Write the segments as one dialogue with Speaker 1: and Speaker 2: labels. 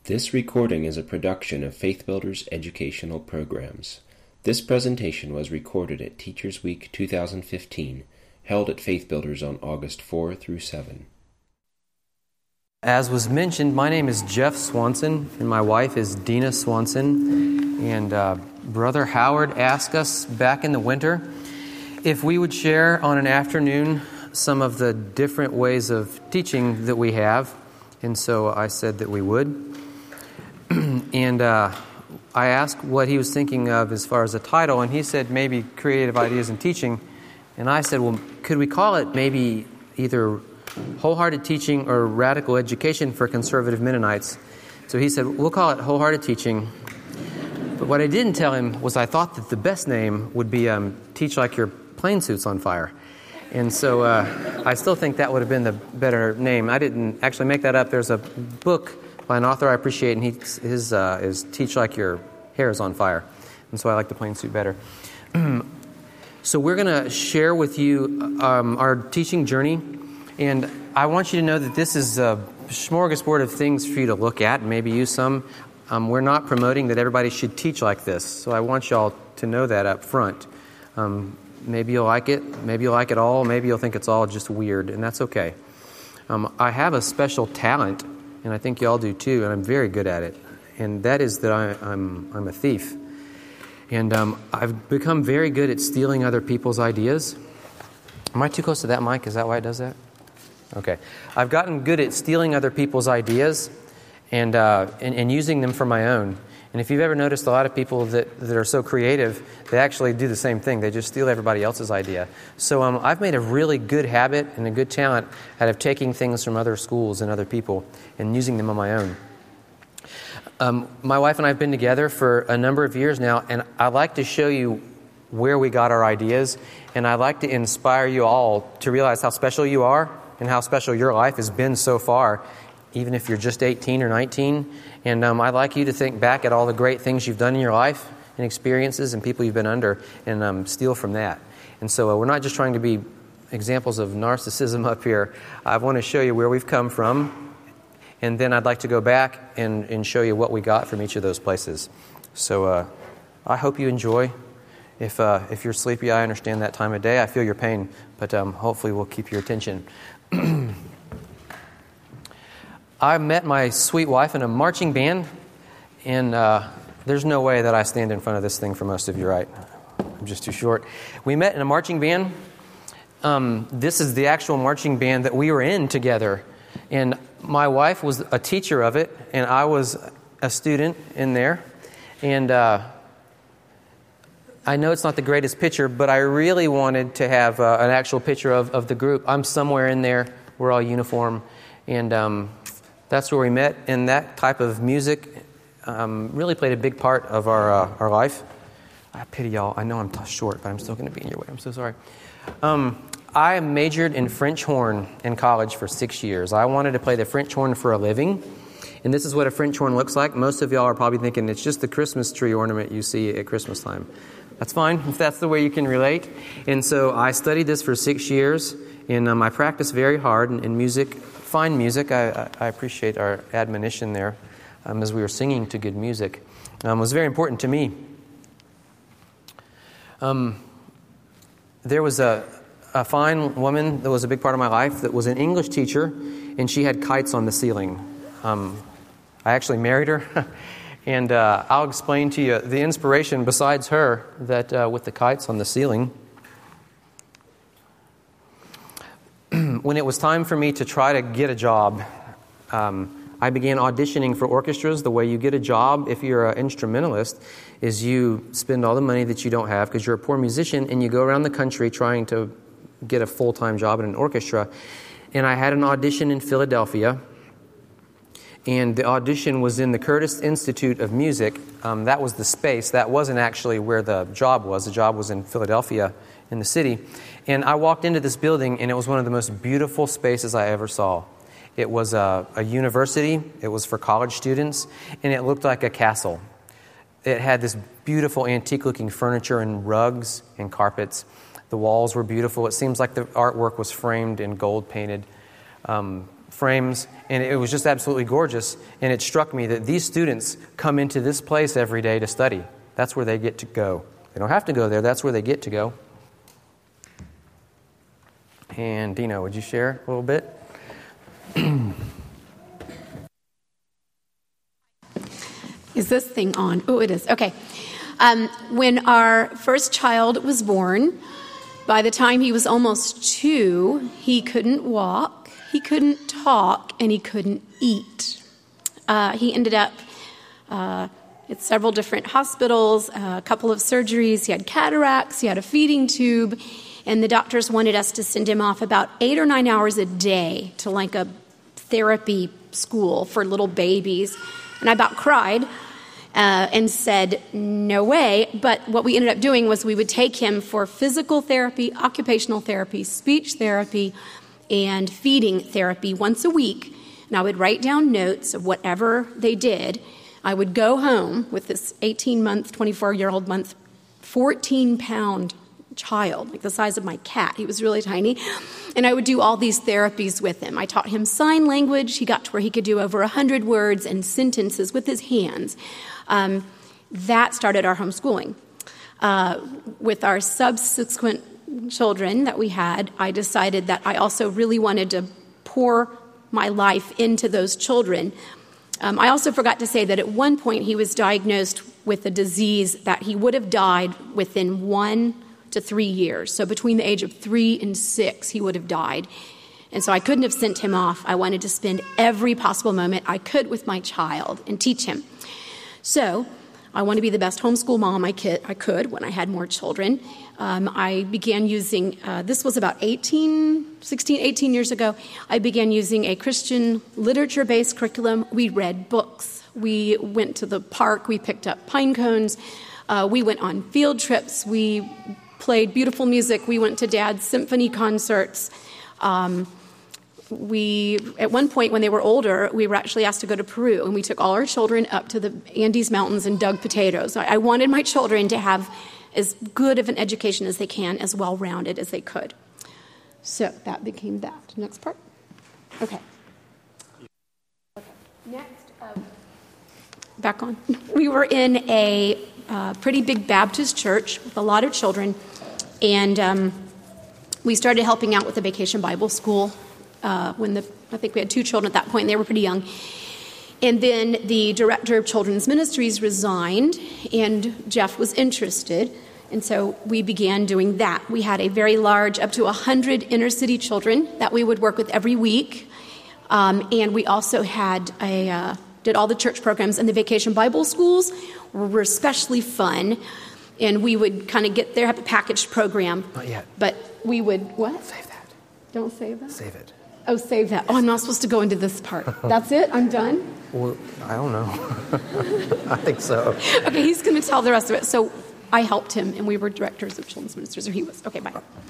Speaker 1: This recording is a production of Faith Builders Educational Programs. This presentation was recorded at Teachers Week 2015, held at Faith Builders on August 4 through 7.
Speaker 2: As was mentioned, my name is Jeff Swanson, and my wife is Dina Swanson. And Brother Howard asked us back in the winter if we would share on an afternoon some of the different ways of teaching that we have. And so I said that we would. And I asked what he was thinking of as far as a title, and he said maybe creative ideas in teaching. And I said, well, could we call it maybe either wholehearted teaching or radical education for conservative Mennonites? So he said, we'll call it wholehearted teaching. But what I didn't tell him was I thought that the best name would be teach like your plane suit's on fire. And so I still think that would have been the better name. I didn't actually make that up. There's a book by an author I appreciate, and his is Teach Like Your Hair is on Fire. And so I like the plain suit better. So we're going to share with you our teaching journey. And I want you to know that this is a smorgasbord of things for you to look at and maybe use some. We're not promoting that everybody should teach like this. So I want you all to know that up front. Maybe you'll like it. Maybe you'll like it all. Maybe you'll think it's all just weird, and that's okay. I have a special talent, and I think you all do too, and I'm very good at it. And that is that I'm a thief. And I've become very good at stealing other people's ideas. Am I too close to that mic? Is that why it does that? Okay. I've gotten good at stealing other people's ideas and using them for my own. And if you've ever noticed a lot of people that are so creative, they actually do the same thing. They just steal everybody else's idea. So I've made a really good habit and a good talent out of taking things from other schools and other people and using them on my own. My wife and I have been together for a number of years now, and I'd like to show you where we got our ideas, and I'd like to inspire you all to realize how special you are and how special your life has been so far, even if you're just 18 or 19. And I'd like you to think back at all the great things you've done in your life and experiences and people you've been under and steal from that. And so we're not just trying to be examples of narcissism up here. I want to show you where we've come from, and then I'd like to go back and show you what we got from each of those places. So I hope you enjoy. If you're sleepy, I understand that time of day. I feel your pain, but hopefully we'll keep your attention. I met my sweet wife in a marching band, and there's no way that I stand in front of this thing for most of you, right? I'm just too short. We met in a marching band. This is the actual marching band that we were in together, and my wife was a teacher of it, and I was a student in there. And I know it's not the greatest picture, but I really wanted to have an actual picture of the group. I'm somewhere in there. We're all uniform, and that's where we met, and that type of music really played a big part of our life. I pity y'all. I know I'm short, but I'm still going to be in your way. I'm so sorry. I majored in French horn in college for 6 years. I wanted to play the French horn for a living, and this is what a French horn looks like. Most of y'all are probably thinking it's just the Christmas tree ornament you see at Christmas time. That's fine, if that's the way you can relate. And so I studied this for 6 years, and I practiced very hard in music. Fine music. I appreciate our admonition there as we were singing to good music. It was very important to me. There was a fine woman that was a big part of my life that was an English teacher, and she had kites on the ceiling. I actually married her, and I'll explain to you the inspiration besides her that with the kites on the ceiling. When it was time for me to try to get a job, I began auditioning for orchestras. The way you get a job if you're an instrumentalist is you spend all the money that you don't have because you're a poor musician, and you go around the country trying to get a full-time job in an orchestra. And I had an audition in Philadelphia, and the audition was in the Curtis Institute of Music. That was the space. That wasn't actually where the job was. The job was in Philadelphia in the city. And I walked into this building, and it was one of the most beautiful spaces I ever saw. It was a university. It was for college students, and it looked like a castle. It had this beautiful antique-looking furniture and rugs and carpets. The walls were beautiful. It seems like the artwork was framed in gold-painted frames, and it was just absolutely gorgeous. And it struck me that these students come into this place every day to study. That's where they get to go. They don't have to go there. That's where they get to go. And Dino, would you share a little bit?
Speaker 3: Is this thing on? Oh, it is. Okay. When our first child was born, by the time he was almost 2, he couldn't walk, he couldn't talk, and he couldn't eat. He ended up at several different hospitals, a couple of surgeries. He had cataracts, he had a feeding tube, and the doctors wanted us to send him off about 8 or 9 hours a day to like a therapy school for little babies. And I about cried. And said, no way. But what we ended up doing was we would take him for physical therapy, occupational therapy, speech therapy, and feeding therapy once a week. And I would write down notes of whatever they did. I would go home with this 18-month, 24-year-old month, 14-pound child, like the size of my cat. He was really tiny. And I would do all these therapies with him. I taught him sign language. He got to where he could do over 100 words and sentences with his hands. That started our homeschooling. With our subsequent children that we had, I decided that I also really wanted to pour my life into those children. I also forgot to say that at one point he was diagnosed with a disease that he would have died within 1 to 3 years. So between the age of 3 and 6, he would have died. And so I couldn't have sent him off. I wanted to spend every possible moment I could with my child and teach him. So I want to be the best homeschool mom I could when I had more children. I began using, this was about 18 years ago, I began using a Christian literature-based curriculum. We read books. We went to the park. We picked up pine cones. We went on field trips. We played beautiful music. We went to Dad's symphony concerts. At one point when they were older, we were actually asked to go to Peru, and we took all our children up to the Andes Mountains and dug potatoes. I wanted my children to have as good of an education as they can, as well-rounded as they could. So that became that. Next part. Okay. Next, back on. We were in a pretty big Baptist church with a lot of children, and we started helping out with the Vacation Bible School. I think we had 2 children at that point, and they were pretty young. And then the director of children's ministries resigned, and Jeff was interested, and so we began doing that. We had a very large, up to 100 inner-city children that we would work with every week, and we also had did all the church programs, and the Vacation Bible Schools were especially fun, and we would kind of get there, have a packaged program.
Speaker 2: Not yet.
Speaker 3: But we would, what?
Speaker 2: Save that.
Speaker 3: Don't save that?
Speaker 2: Save it.
Speaker 3: Oh, save that. Oh, I'm not supposed to go into this part. That's it? I'm done?
Speaker 2: Well, I don't know. I think so.
Speaker 3: Okay, he's going to tell the rest of it. So I helped him, and we were directors of children's ministers, or he was. Okay, bye.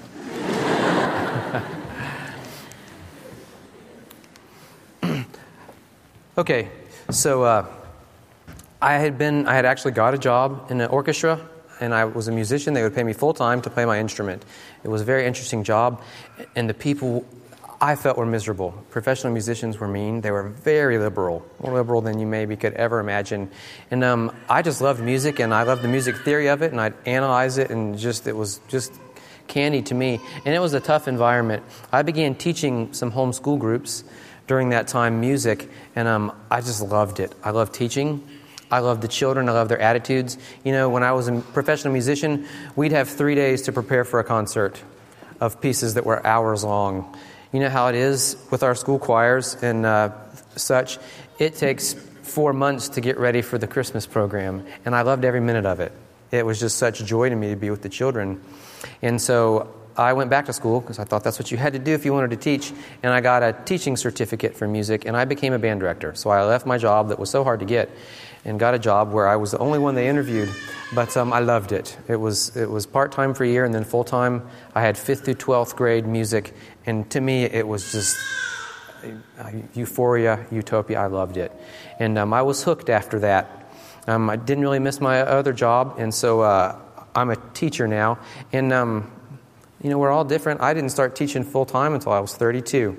Speaker 2: Okay, so I had actually got a job in an orchestra, and I was a musician. They would pay me full-time to play my instrument. It was a very interesting job, and the people I felt were miserable. Professional musicians were mean. They were very liberal, more liberal than you maybe could ever imagine. And I just loved music, and I loved the music theory of it, and I'd analyze it, and it was just candy to me. And it was a tough environment. I began teaching some homeschool groups during that time, music, and I just loved it. I loved teaching. I loved the children. I loved their attitudes. You know, when I was a professional musician, we'd have 3 days to prepare for a concert of pieces that were hours long. You know how it is with our school choirs and such. It takes 4 months to get ready for the Christmas program, and I loved every minute of it. It was just such joy to me to be with the children. And so I went back to school because I thought that's what you had to do if you wanted to teach, and I got a teaching certificate for music, and I became a band director. So I left my job that was so hard to get and got a job where I was the only one they interviewed, but I loved it. It was part-time for a year, and then full-time. I had 5th through 12th grade music, and to me it was just euphoria, utopia. I loved it. And I was hooked after that. I didn't really miss my other job, and so I'm a teacher now. And, you know, we're all different. I didn't start teaching full-time until I was 32.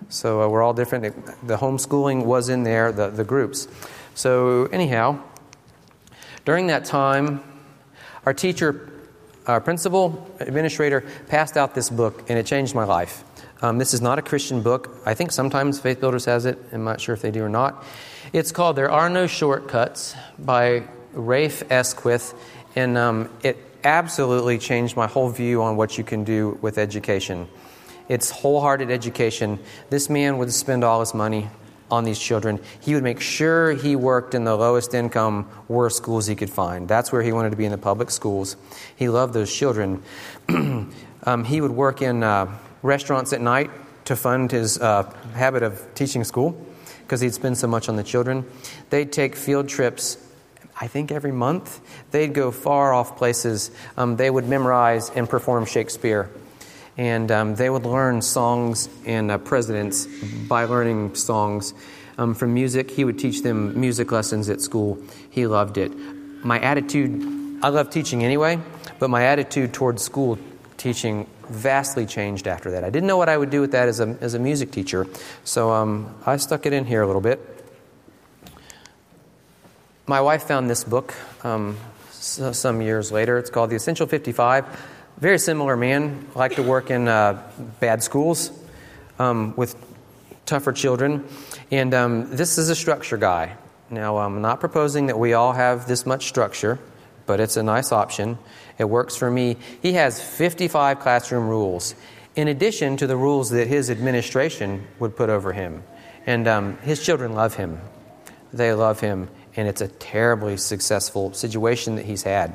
Speaker 2: So we're all different. The homeschooling was in there, the groups. So anyhow, during that time, our teacher, our principal, administrator passed out this book, and it changed my life. This is not a Christian book. I think sometimes Faith Builders has it. I'm not sure if they do or not. It's called There Are No Shortcuts by Rafe Esquith, and it absolutely changed my whole view on what you can do with education. It's wholehearted education. This man would spend all his money on these children. He would make sure he worked in the lowest income, worst schools he could find. That's where he wanted to be, in the public schools. He loved those children. He would work in restaurants at night to fund his habit of teaching school, because he'd spend so much on the children. They'd take field trips, I think every month. They'd go far off places. They would memorize and perform Shakespeare. And they would learn songs and presidents by learning songs. From music, he would teach them music lessons at school. He loved it. My attitude, I love teaching anyway, but my attitude towards school teaching vastly changed after that. I didn't know what I would do with that as a music teacher, so I stuck it in here a little bit. My wife found this book some years later. It's called The Essential 55. Very similar man, liked to work in bad schools with tougher children. And this is a structure guy. Now, I'm not proposing that we all have this much structure, but it's a nice option. It works for me. He has 55 classroom rules, in addition to the rules that his administration would put over him. And his children love him. They love him, and it's a terribly successful situation that he's had.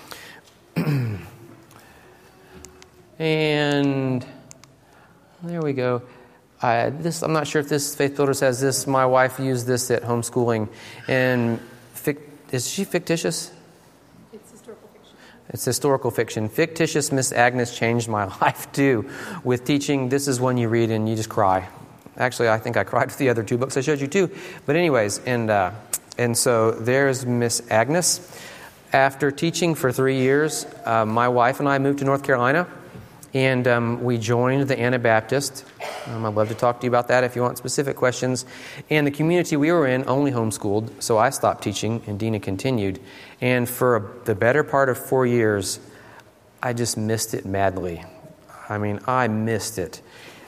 Speaker 2: And there we go. I'm not sure if this Faith Builders has this. My wife used this at homeschooling. And is she fictitious?
Speaker 3: It's historical fiction.
Speaker 2: It's historical fiction. Fictitious Miss Agnes changed my life too. With teaching, this is one you read and you just cry. Actually, I think I cried with the other two books I showed you too. But anyways, and so there's Miss Agnes. After teaching for 3 years, my wife and I moved to North Carolina. And we joined the Anabaptist. I'd love to talk to you about that if you want specific questions. And the community we were in only homeschooled, so I stopped teaching, and Dina continued. And for the better part of 4 years, I just missed it madly. I mean, I missed it.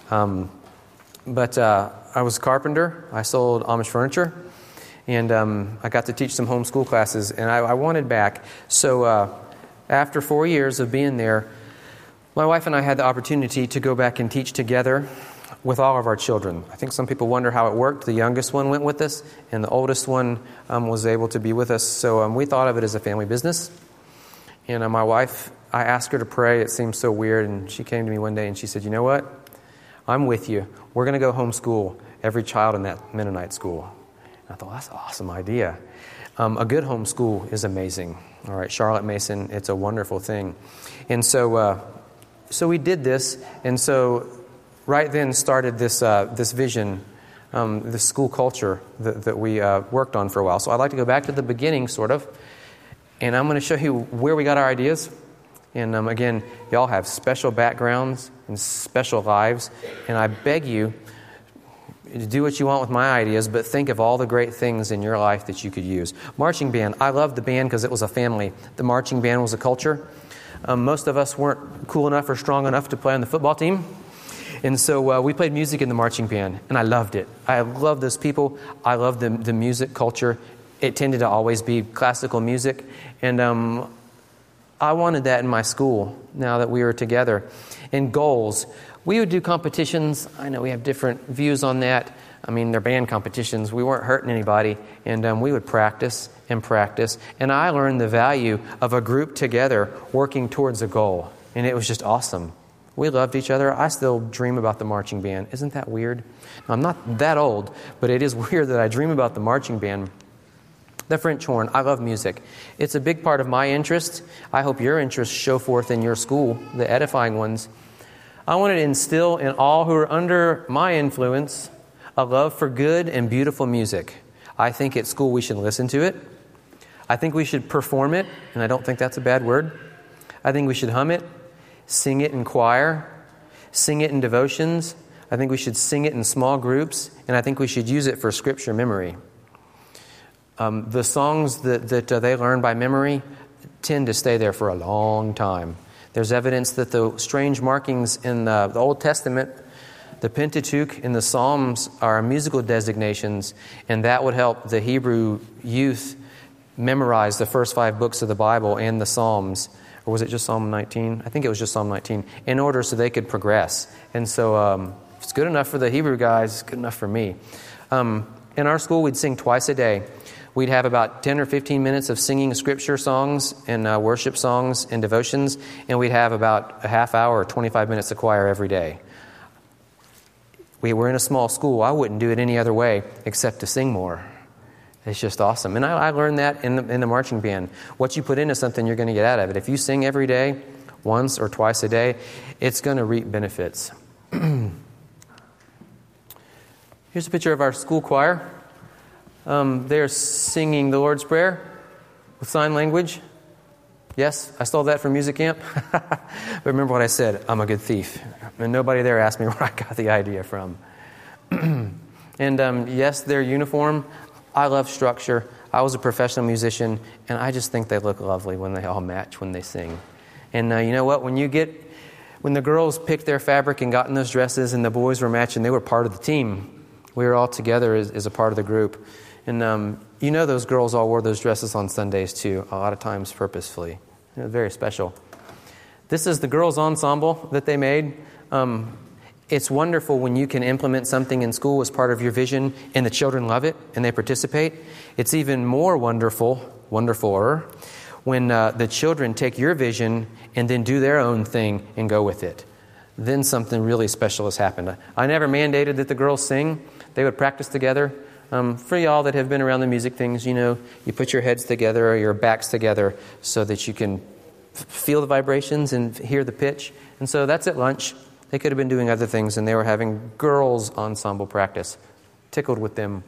Speaker 2: But I was a carpenter. I sold Amish furniture. And I got to teach some homeschool classes, and I wanted back. So after 4 years of being there, my wife and I had the opportunity to go back and teach together with all of our children. I think some people wonder how it worked. The youngest one went with us, and the oldest one was able to be with us. So we thought of it as a family business. And my wife, I asked her to pray. It seemed so weird, and she came to me one day and she said, "You know what? I'm with you. We're going to go homeschool every child in that Mennonite school." And I thought, that's an awesome idea. A good homeschool is amazing. All right, Charlotte Mason, it's a wonderful thing. And so we did this, and so right then started this vision, this school culture that we worked on for a while. So I'd like to go back to the beginning, sort of, and I'm going to show you where we got our ideas. And again, y'all have special backgrounds and special lives, and I beg you to do what you want with my ideas, but think of all the great things in your life that you could use. Marching band. I loved the band because it was a family. The marching band was a culture. Most of us weren't cool enough or strong enough to play on the football team. And so we played music in the marching band, and I loved it. I love those people. I love the music culture. It tended to always be classical music. And I wanted that in my school now that we were together. And goals. We would do competitions. I know we have different views on that. I mean, they're band competitions. We weren't hurting anybody. And we would practice and practice. And I learned the value of a group together working towards a goal. And it was just awesome. We loved each other. I still dream about the marching band. Isn't that weird? Now, I'm not that old, but it is weird that I dream about the marching band. The French horn. I love music. It's a big part of my interest. I hope your interests show forth in your school, the edifying ones. I wanted to instill in all who are under my influence a love for good and beautiful music. I think at school we should listen to it. I think we should perform it, and I don't think that's a bad word. I think we should hum it, sing it in choir, sing it in devotions. I think we should sing it in small groups, and I think we should use it for scripture memory. The songs that they learn by memory tend to stay there for a long time. There's evidence that the strange markings in the Old Testament, the Pentateuch and the Psalms, are musical designations, and that would help the Hebrew youth memorize the first 5 books of the Bible and the Psalms. Or was it just Psalm 19? I think it was just Psalm 19, in order so they could progress. And so if it's good enough for the Hebrew guys, it's good enough for me. In our school, we'd sing twice a day. We'd have about 10 or 15 minutes of singing scripture songs and worship songs and devotions, and we'd have about a half hour or 25 minutes of choir every day. We were in a small school. I wouldn't do it any other way except to sing more. It's just awesome. And I learned that in the marching band. What you put into something, you're going to get out of it. If you sing every day, once or twice a day, it's going to reap benefits. Here's a picture of our school choir. They're singing the Lord's Prayer with sign language. Yes, I stole that from music camp. But remember what I said, I'm a good thief. And nobody there asked me where I got the idea from. And yes, their uniform, I love structure. I was a professional musician, and I just think they look lovely when they all match when they sing. And you know what? When the girls picked their fabric and got in those dresses and the boys were matching, they were part of the team. We were all together as a part of the group. And you know those girls all wore those dresses on Sundays too, a lot of times purposefully. It was very special. This is the girls' ensemble that they made. It's wonderful when you can implement something in school as part of your vision and the children love it and they participate. It's even more wonderfuler, when the children take your vision and then do their own thing and go with it. Then something really special has happened. I never mandated that the girls sing. They would practice together. For y'all that have been around the music things, you know, you put your heads together or your backs together so that you can feel the vibrations and hear the pitch. And so that's at lunch. They could have been doing other things, and they were having girls' ensemble practice. Tickled with them.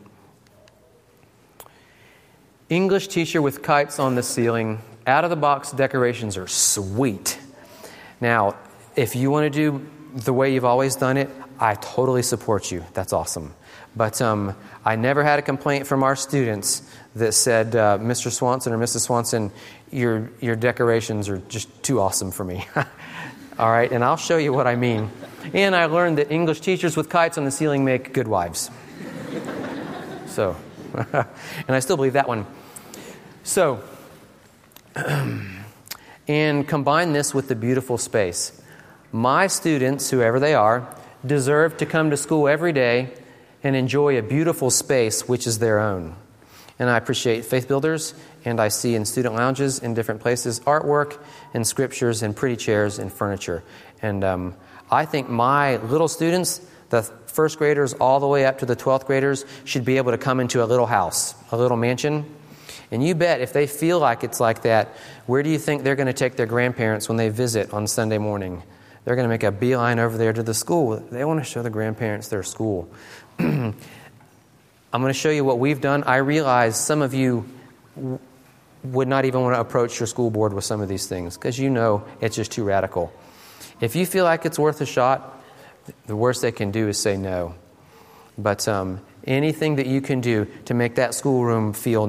Speaker 2: English teacher with kites on the ceiling. Out-of-the-box decorations are sweet. Now, if you want to do the way you've always done it, I totally support you. That's awesome. But I never had a complaint from our students that said, Mr. Swanson or Mrs. Swanson, your decorations are just too awesome for me. All right, and I'll show you what I mean. And I learned that English teachers with kites on the ceiling make good wives. So, and I still believe that one. So, and combine this with the beautiful space. My students, whoever they are, deserve to come to school every day and enjoy a beautiful space which is their own. And I appreciate Faith Builders, and I see in student lounges in different places artwork and scriptures and pretty chairs and furniture. And I think my little students, the first graders all the way up to the 12th graders, should be able to come into a little house, a little mansion. And you bet if they feel like it's like that, where do you think they're going to take their grandparents when they visit on Sunday morning? They're going to make a beeline over there to the school. They want to show the grandparents their school. I'm going to show you what we've done. I realize some of you would not even want to approach your school board with some of these things because you know it's just too radical. If you feel like it's worth a shot, the worst they can do is say no. But anything that you can do to make that schoolroom feel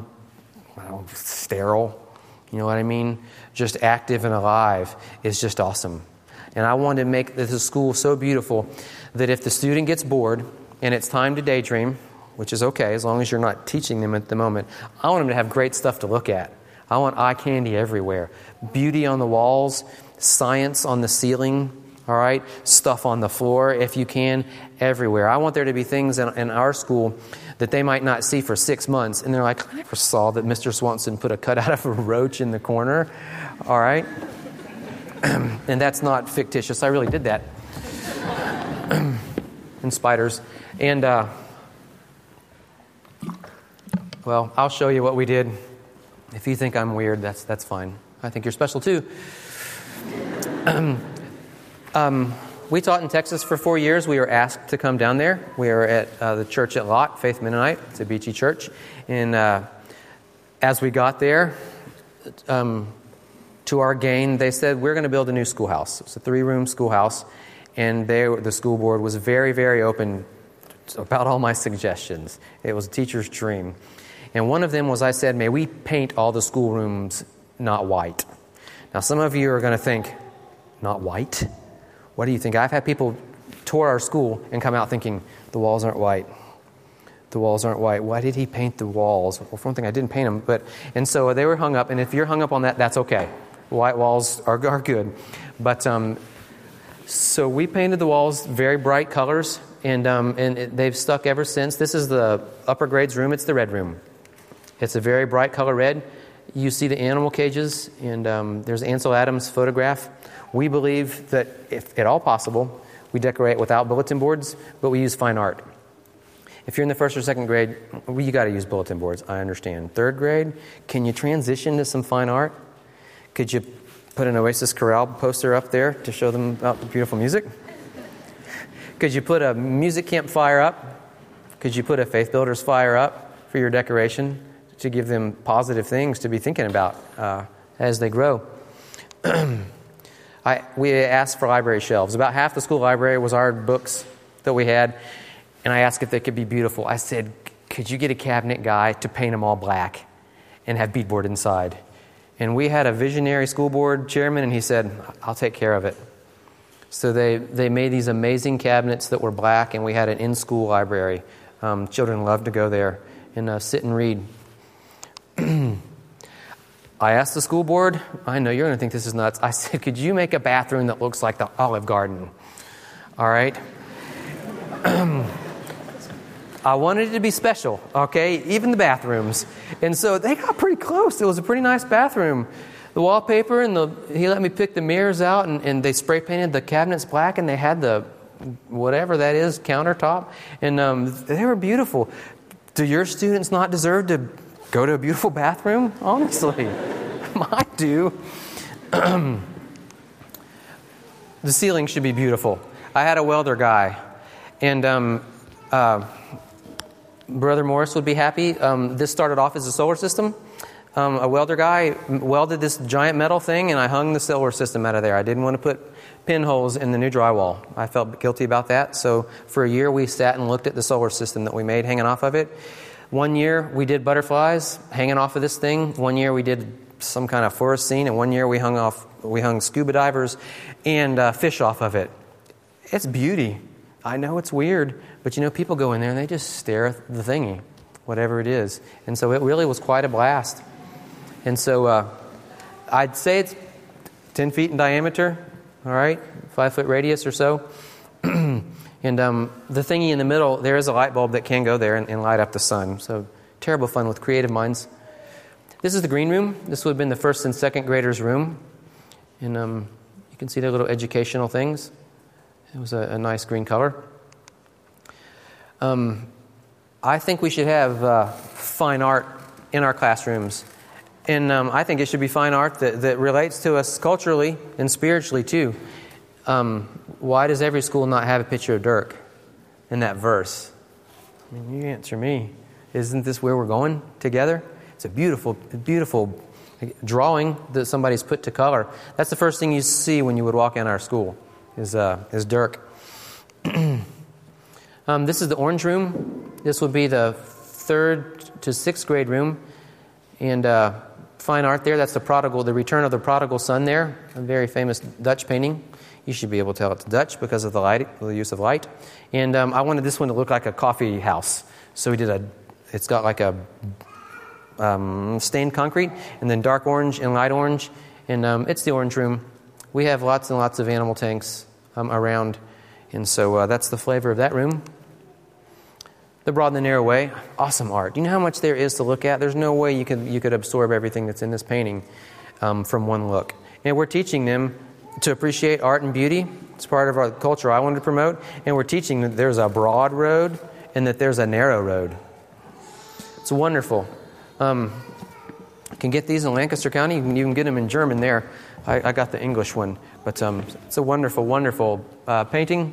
Speaker 2: sterile, you know what I mean? Just active and alive is just awesome. And I want to make this school so beautiful that if the student gets bored and it's time to daydream, which is okay as long as you're not teaching them at the moment, I want them to have great stuff to look at. I want eye candy everywhere. Beauty on the walls, science on the ceiling, all right? Stuff on the floor, if you can, everywhere. I want there to be things in our school that they might not see for 6 months. And they're like, I never saw that Mr. Swanson put a cutout of a roach in the corner, all right? And that's not fictitious. I really did that. And spiders. And, well, I'll show you what we did. If you think I'm weird, that's fine. I think you're special too. We taught in Texas for 4 years. We were asked to come down there. We are at the church at Lott, Faith Mennonite. It's a beachy church. And as we got there, to our gain, they said, we're going to build a new schoolhouse. It's a 3-room schoolhouse. and the school board was very, very open about all my suggestions. It was a teacher's dream. And one of them was I said, may we paint all the schoolrooms not white? Now, some of you are going to think, not white? What do you think? I've had people tour our school and come out thinking, the walls aren't white. The walls aren't white. Why did he paint the walls? Well, for one thing, I didn't paint them. And so they were hung up, and if you're hung up on that, that's okay. White walls are good. But so we painted the walls very bright colors, and they've stuck ever since. This is the upper grades room. It's the red room. It's a very bright color red. You see the animal cages, and there's Ansel Adams' photograph. We believe that, if at all possible, we decorate without bulletin boards, but we use fine art. If you're in the first or second grade, you got to use bulletin boards, I understand. Third grade, can you transition to some fine art? Could you put an Oasis Chorale poster up there to show them about the beautiful music? Could you put a music camp fire up? Could you put a Faith Builders fire up for your decoration to give them positive things to be thinking about as they grow? We asked for library shelves. About half the school library was our books that we had. And I asked if they could be beautiful. I said, could you get a cabinet guy to paint them all black and have beadboard inside? And we had a visionary school board chairman, and he said, I'll take care of it. So they made these amazing cabinets that were black, and we had an in-school library. Children loved to go there and sit and read. I asked the school board, I know you're going to think this is nuts. I said, could you make a bathroom that looks like the Olive Garden? All right? I wanted it to be special, okay? Even the bathrooms. And so they got pretty close. It was a pretty nice bathroom. The wallpaper, he let me pick the mirrors out, and they spray painted the cabinets black, and they had the, whatever that is, countertop. And they were beautiful. Do your students not deserve to go to a beautiful bathroom? Honestly, I do. The ceiling should be beautiful. I had a welder guy, and Brother Morris would be happy. This started off as a solar system. A welder guy welded this giant metal thing, and I hung the solar system out of there. I didn't want to put pinholes in the new drywall. I felt guilty about that. So for a year, we sat and looked at the solar system that we made hanging off of it. One year, we did butterflies hanging off of this thing. One year, we did some kind of forest scene. And one year, we hung scuba divers and fish off of it. It's beauty. I know it's weird, but people go in there and they just stare at the thingy, whatever it is. And so it really was quite a blast. And so I'd say it's 10 feet in diameter, all right, 5-foot radius or so. And the thingy in the middle, there is a light bulb that can go there and light up the sun. So terrible fun with creative minds. This is the green room. This would have been the first and second graders' room. And you can see their little educational things. It was a nice green color. I think we should have fine art in our classrooms. And I think it should be fine art that relates to us culturally and spiritually too. Why does every school not have a picture of Dirk in that verse? I mean, you answer me. Isn't this where we're going together? It's a beautiful, beautiful drawing that somebody's put to color. That's the first thing you see when you would walk in our school is Dirk. This is the orange room. This would be the 3rd to 6th grade room. And fine art there. That's the Return of the Prodigal Son there. A very famous Dutch painting. You should be able to tell it's Dutch because of the use of light. And I wanted this one to look like a coffee house. So we did it's got like a stained concrete and then dark orange and light orange. And it's the orange room. We have lots and lots of animal tanks around. And so that's the flavor of that room. The Broad and the Narrow Way, awesome art. Do you know how much there is to look at? There's no way you could absorb everything that's in this painting from one look. And we're teaching them to appreciate art and beauty. It's part of our culture I wanted to promote. And we're teaching that there's a broad road and that there's a narrow road. It's wonderful. You can get these in Lancaster County. You can even get them in German there. I got the English one. But it's a wonderful, wonderful painting.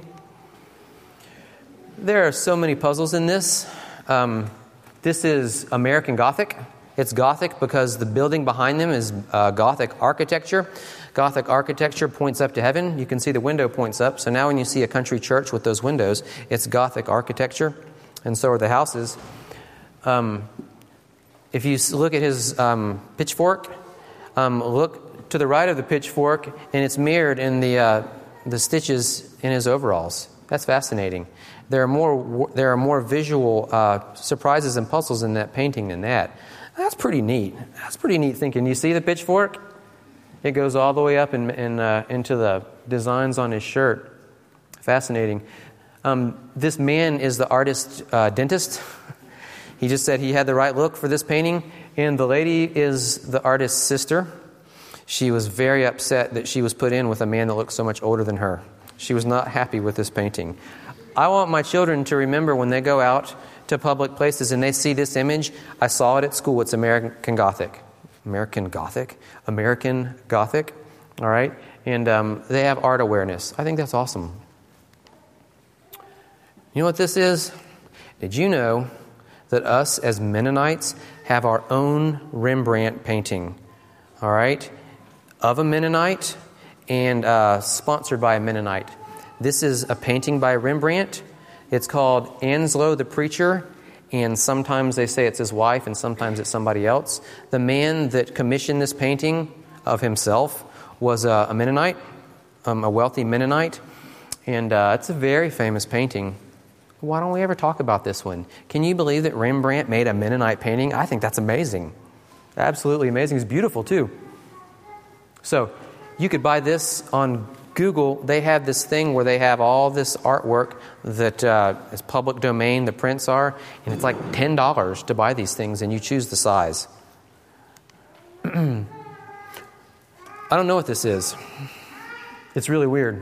Speaker 2: There are so many puzzles in this. This is American Gothic. It's Gothic because the building behind them is Gothic architecture. Gothic architecture points up to heaven. You can see the window points up. So now when you see a country church with those windows, it's Gothic architecture, and so are the houses. If you look at his pitchfork, look to the right of the pitchfork, and it's mirrored in the stitches in his overalls. That's fascinating. There are more visual surprises and puzzles in that painting than that. That's pretty neat. That's pretty neat thinking. You see the pitchfork? It goes all the way up into the designs on his shirt. Fascinating. This man is the artist dentist. He just said he had the right look for this painting. And the lady is the artist's sister. She was very upset that she was put in with a man that looked so much older than her. She was not happy with this painting. I want my children to remember when they go out to public places and they see this image, I saw it at school. It's American Gothic. American Gothic? American Gothic. All right? And they have art awareness. I think that's awesome. You know what this is? Did you know that us as Mennonites have our own Rembrandt painting? All right? Of a Mennonite and sponsored by a Mennonite. This is a painting by Rembrandt. It's called Anslo the Preacher, and sometimes they say it's his wife and sometimes it's somebody else. The man that commissioned this painting of himself was a Mennonite, a wealthy Mennonite, and it's a very famous painting. Why don't we ever talk about this one? Can you believe that Rembrandt made a Mennonite painting? I think that's amazing. Absolutely amazing. It's beautiful too. So you could buy this on Google. They have this thing where they have all this artwork that is public domain, the prints are, and it's like $10 to buy these things, and you choose the size. I don't know what this is. It's really weird.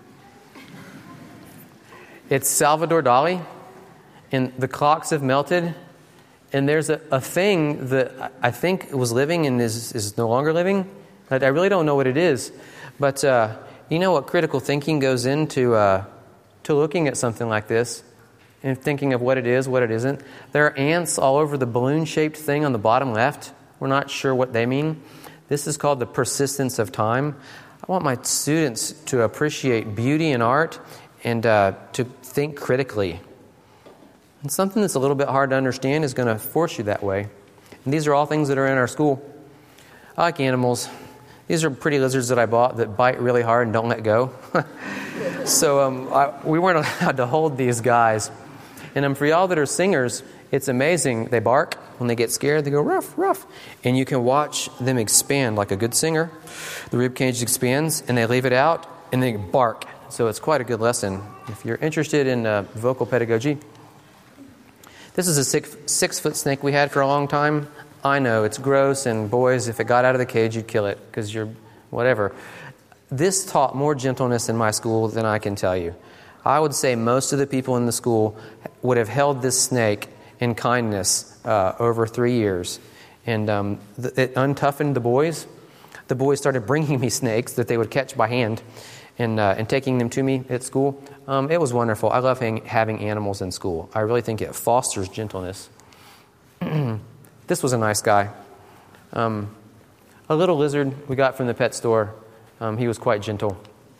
Speaker 2: It's Salvador Dali, and the clocks have melted, and there's a thing that I think was living and is no longer living. I really don't know what it is, but you know what critical thinking goes into to looking at something like this and thinking of what it is, what it isn't. There are ants all over the balloon-shaped thing on the bottom left. We're not sure what they mean. This is called the persistence of time. I want my students to appreciate beauty in art and to think critically. And something that's a little bit hard to understand is going to force you that way. And these are all things that are in our school. I like animals. These are pretty lizards that I bought that bite really hard and don't let go. So we weren't allowed to hold these guys. And for y'all that are singers, it's amazing. They bark. When they get scared, they go ruff, ruff. And you can watch them expand like a good singer. The rib cage expands, and they leave it out, and they bark. So it's quite a good lesson. If you're interested in vocal pedagogy. This is a 6-foot snake we had for a long time. I know, it's gross, and boys, if it got out of the cage, you'd kill it, because you're whatever. This taught more gentleness in my school than I can tell you. I would say most of the people in the school would have held this snake in kindness over 3 years. And it untoughened the boys. The boys started bringing me snakes that they would catch by hand and taking them to me at school. It was wonderful. I love having animals in school. I really think it fosters gentleness. This was a nice guy. A little lizard we got from the pet store. He was quite gentle.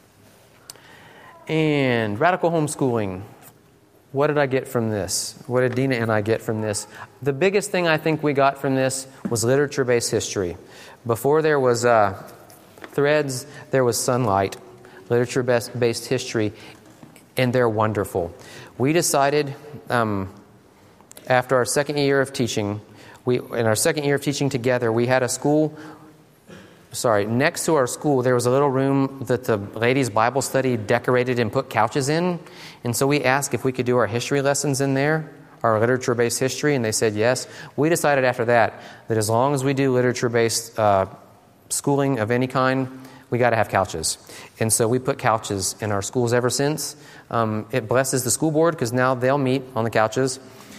Speaker 2: And radical homeschooling. What did I get from this? What did Dina and I get from this? The biggest thing I think we got from this was literature-based history. Before there was Threads, there was Sunlight, literature-based history, and they're wonderful. We decided after our second year of teaching, together, we had a school. Next to our school, there was a little room that the ladies' Bible study decorated and put couches in. And so we asked if we could do our history lessons in there, our literature-based history, and they said yes. We decided after that as long as we do literature-based schooling of any kind, we got to have couches. And so we put couches in our schools ever since. It blesses the school board because now they'll meet on the couches.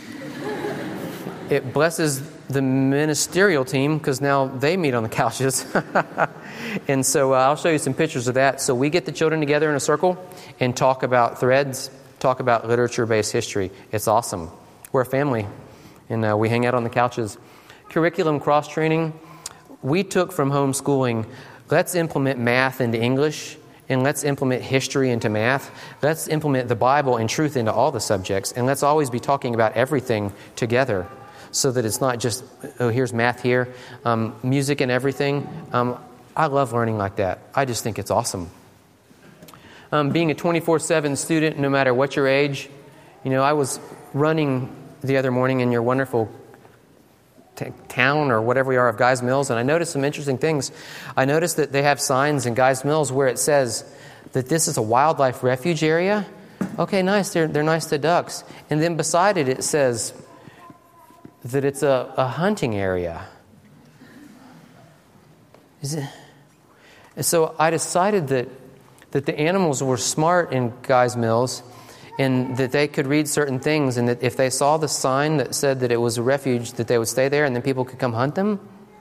Speaker 2: It blesses the ministerial team because now they meet on the couches. And so I'll show you some pictures of that. So we get the children together in a circle and talk about Threads, talk about literature-based history. It's awesome. We're a family, and we hang out on the couches. curriculum cross-training, we took from homeschooling, let's implement math into English, and let's implement history into math. Let's implement the Bible and truth into all the subjects, and let's always be talking about everything together so that it's not just, oh, here's math here, music and everything. I love learning like that. I just think it's awesome. Being a 24/7 student, no matter what your age, I was running the other morning in your wonderful town or whatever we are of Guys Mills, and I noticed some interesting things. I noticed that they have signs in Guys Mills where it says that this is a wildlife refuge area. Okay, nice. They're nice to ducks. And then beside it, it says that it's a hunting area. Is it? And so I decided that the animals were smart in Guys Mills, and that they could read certain things, and that if they saw the sign that said that it was a refuge, that they would stay there and then people could come hunt them.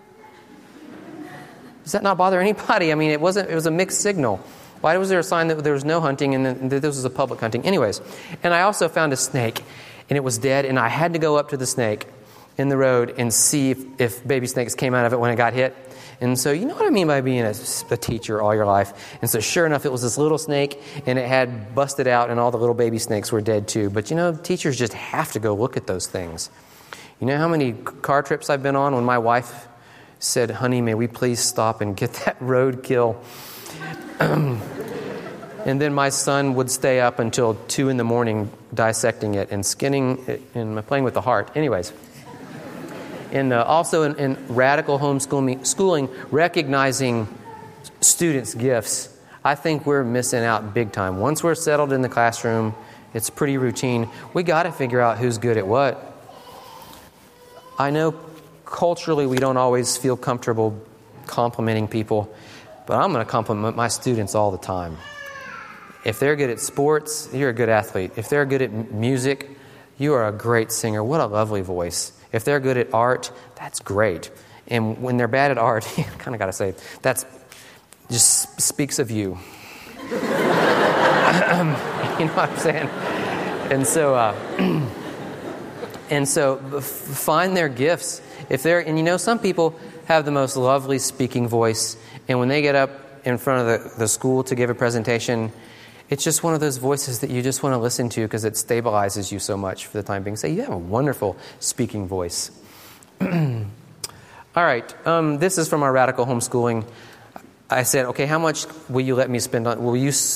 Speaker 2: Does that not bother anybody? I mean, it was a mixed signal. Why was there a sign that there was no hunting and that this was a public hunting? Anyways, and I also found a snake, and it was dead, and I had to go up to the snake in the road and see if baby snakes came out of it when it got hit. And so you know what I mean by being a teacher all your life. And so sure enough, it was this little snake, and it had busted out, and all the little baby snakes were dead too. But teachers just have to go look at those things. You know how many car trips I've been on when my wife said, honey, may we please stop and get that roadkill? And then my son would stay up until 2 a.m. dissecting it and skinning it and playing with the heart. Anyways. And also in radical homeschooling, recognizing students' gifts, I think we're missing out big time. Once we're settled in the classroom, it's pretty routine. We got to figure out who's good at what. I know culturally we don't always feel comfortable complimenting people, but I'm going to compliment my students all the time. If they're good at sports, you're a good athlete. If they're good at music, you are a great singer. What a lovely voice. If they're good at art, that's great. And when they're bad at art, you kind of got to say, that's just speaks of you. You know what I'm saying? And so find their gifts. Some people have the most lovely speaking voice, and when they get up in front of the school to give a presentation, it's just one of those voices that you just want to listen to because it stabilizes you so much for the time being. Say, you have a wonderful speaking voice. All right, this is from our radical homeschooling. I said, okay, how much will you let me spend on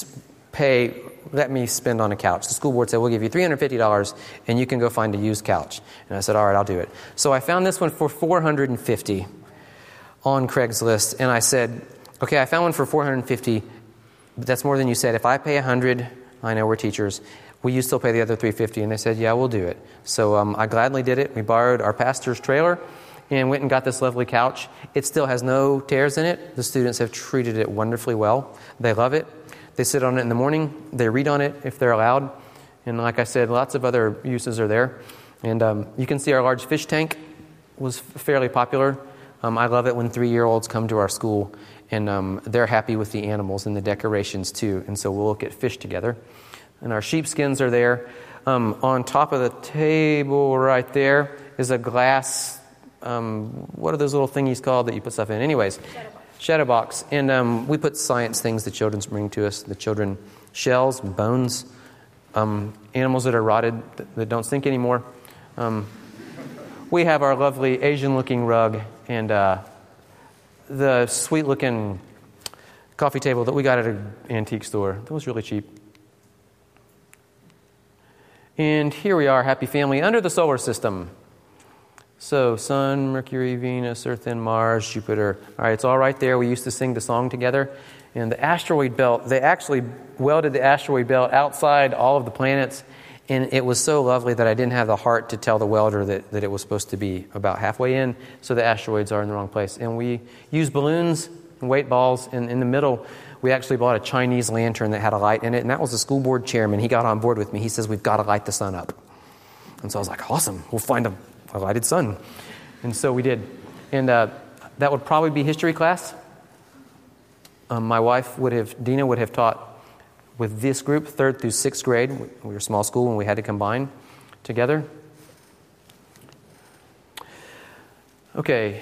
Speaker 2: a couch? The school board said, we'll give you $350 and you can go find a used couch. And I said, all right, I'll do it. So I found this one for $450 on Craigslist, and I said, okay, I found one for $450. That's more than you said. If I pay $100, I know we're teachers, will you still pay the other $350? And they said, yeah, we'll do it. So I gladly did it. We borrowed our pastor's trailer and went and got this lovely couch. It still has no tears in it. The students have treated it wonderfully well. They love it. They sit on it in the morning. They read on it if they're allowed. And like I said, lots of other uses are there. And you can see our large fish tank was fairly popular. I love it when 3-year-olds come to our school. And they're happy with the animals and the decorations too. And so we'll look at fish together. And our sheepskins are there. On top of the table right there is a glass, what are those little thingies called that you put stuff in? Anyways, shadow box. And we put science things the children bring to us. The children, shells, bones, animals that are rotted that don't stink anymore. We have our lovely Asian-looking rug and the sweet-looking coffee table that we got at an antique store. That was really cheap. And here we are, happy family, under the solar system. So, Sun, Mercury, Venus, Earth, and Mars, Jupiter. All right, it's all right there. We used to sing the song together. And the asteroid belt, they actually welded the asteroid belt outside all of the planets. And it was so lovely that I didn't have the heart to tell the welder that it was supposed to be about halfway in, so the asteroids are in the wrong place. And we used balloons and weight balls. And in the middle, we actually bought a Chinese lantern that had a light in it. And that was the school board chairman. He got on board with me. He says, we've got to light the sun up. And so I was like, awesome, we'll find a lighted sun. And so we did. And that would probably be history class. My wife Dina would have taught with this group, 3rd through 6th grade. We were a small school and we had to combine together. Okay.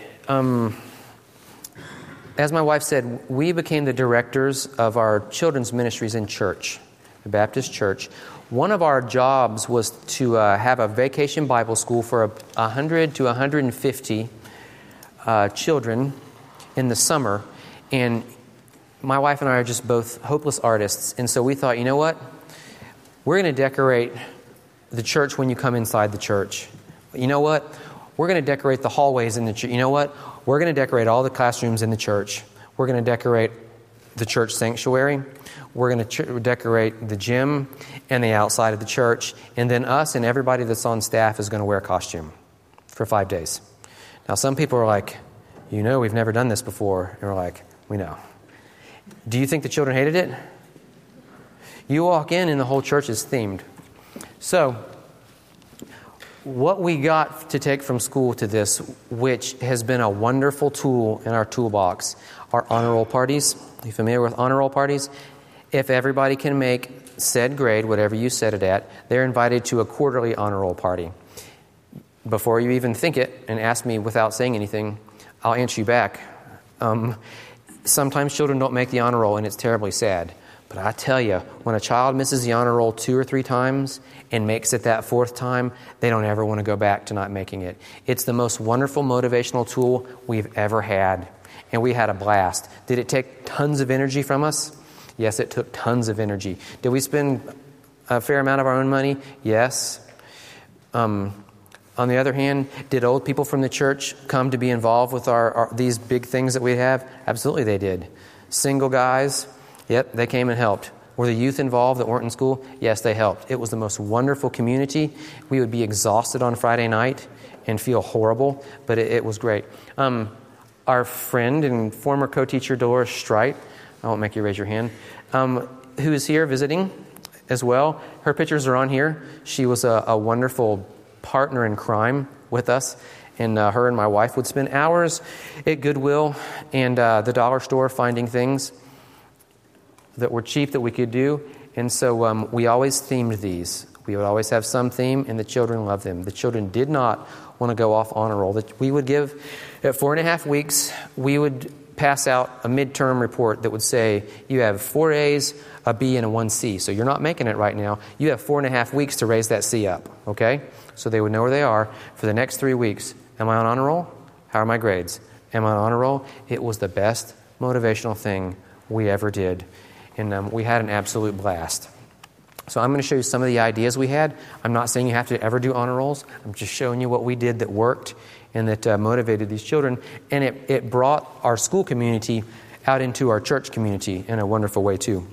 Speaker 2: As my wife said, we became the directors of our children's ministries in church, the Baptist church. One of our jobs was to have a vacation Bible school for 100 to 150 children in the summer. And my wife and I are just both hopeless artists. And so we thought, you know what? We're going to decorate the church when you come inside the church. You know what? We're going to decorate the hallways in the church. You know what? We're going to decorate all the classrooms in the church. We're going to decorate the church sanctuary. We're going to decorate the gym and the outside of the church. And then us and everybody that's on staff is going to wear a costume for 5 days. Now, some people are like, you know, we've never done this before. And we're like, we know. Do you think the children hated it? You walk in and the whole church is themed. So, what we got to take from school to this, which has been a wonderful tool in our toolbox, are honor roll parties. Are you familiar with honor roll parties? If everybody can make said grade, whatever you set it at, they're invited to a quarterly honor roll party. Before you even think it and ask me without saying anything, I'll answer you back. Sometimes children don't make the honor roll, and it's terribly sad. But I tell you, when a child misses the honor roll 2 or 3 times and makes it that 4th time, they don't ever want to go back to not making it. It's the most wonderful motivational tool we've ever had. And we had a blast. Did it take tons of energy from us? Yes, it took tons of energy. Did we spend a fair amount of our own money? Yes. On the other hand, did old people from the church come to be involved with our these big things that we have? Absolutely they did. Single guys, yep, they came and helped. Were the youth involved that weren't in school? Yes, they helped. It was the most wonderful community. We would be exhausted on Friday night and feel horrible, but it was great. Our friend and former co-teacher Dolores Strite, I won't make you raise your hand, who is here visiting as well. Her pictures are on here. She was a wonderful partner in crime with us, and her and my wife would spend hours at Goodwill and the dollar store finding things that were cheap that we could do. And so we always themed these. We would always have some theme, and the children loved them. The children did not want to go off honor roll. That we would give, at 4.5 weeks, we would pass out a midterm report that would say, you have 4 A's, a B, and a 1 C. So you're not making it right now. You have 4.5 weeks to raise that C up, okay? So they would know where they are for the next 3 weeks. Am I on honor roll? How are my grades? Am I on honor roll? It was the best motivational thing we ever did. And we had an absolute blast. So I'm going to show you some of the ideas we had. I'm not saying you have to ever do honor rolls. I'm just showing you what we did that worked and that motivated these children. And it brought our school community out into our church community in a wonderful way too.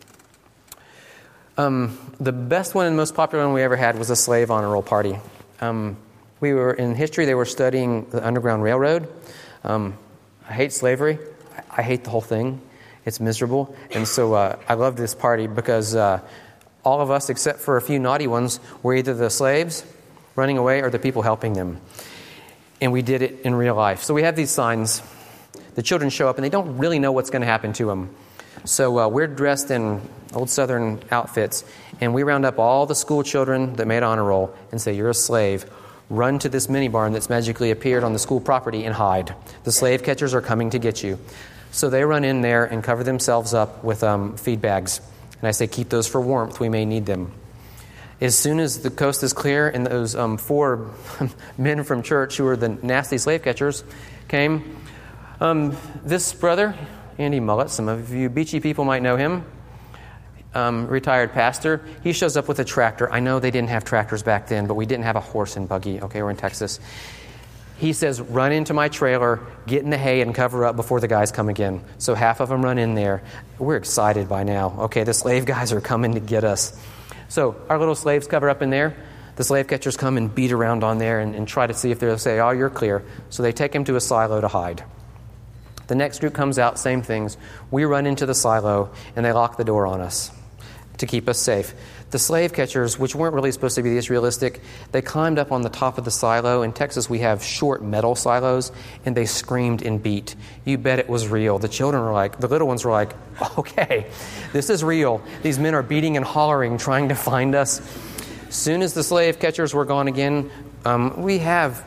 Speaker 2: The best one and most popular one we ever had was a slave honor roll party. We were in history, they were studying the Underground Railroad. I hate slavery. I hate the whole thing. It's miserable. And so I loved this party because all of us, except for a few naughty ones, were either the slaves running away or the people helping them. And we did it in real life. So we have these signs. The children show up and they don't really know what's going to happen to them. So we're dressed in old Southern outfits, and we round up all the school children that made honor roll and say, you're a slave. Run to this mini barn that's magically appeared on the school property and hide. The slave catchers are coming to get you. So they run in there and cover themselves up with feed bags. And I say, keep those for warmth. We may need them. As soon as the coast is clear and those 4 men from church who were the nasty slave catchers came, this brother, Andy Mullet, some of you beachy people might know him, retired pastor, he shows up with a tractor. I know they didn't have tractors back then, but we didn't have a horse and buggy. Okay, we're in Texas. He says, run into my trailer, get in the hay, and cover up before the guys come again. So half of them run in there. We're excited by now. Okay, the slave guys are coming to get us. So our little slaves cover up in there. The slave catchers come and beat around on there and try to see if they'll say, oh, you're clear. So they take him to a silo to hide. The next group comes out, same things. We run into the silo, and they lock the door on us to keep us safe. The slave catchers, which weren't really supposed to be this realistic, they climbed up on the top of the silo. In Texas, we have short metal silos, and they screamed and beat. You bet it was real. The children were like, the little ones were like, okay, this is real. These men are beating and hollering, trying to find us. As soon as the slave catchers were gone again, we have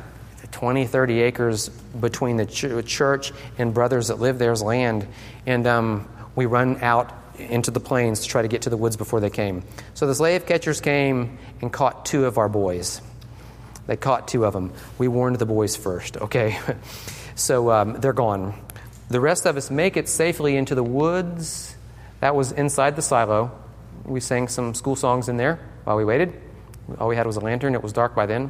Speaker 2: 20, 30 acres between the church and brothers that live there's land. And we run out into the plains to try to get to the woods before they came. So the slave catchers came and caught 2 of our boys. They caught 2 of them. We warned the boys first, okay? So they're gone. The rest of us make it safely into the woods. That was inside the silo. We sang some school songs in there while we waited. All we had was a lantern. It was dark by then.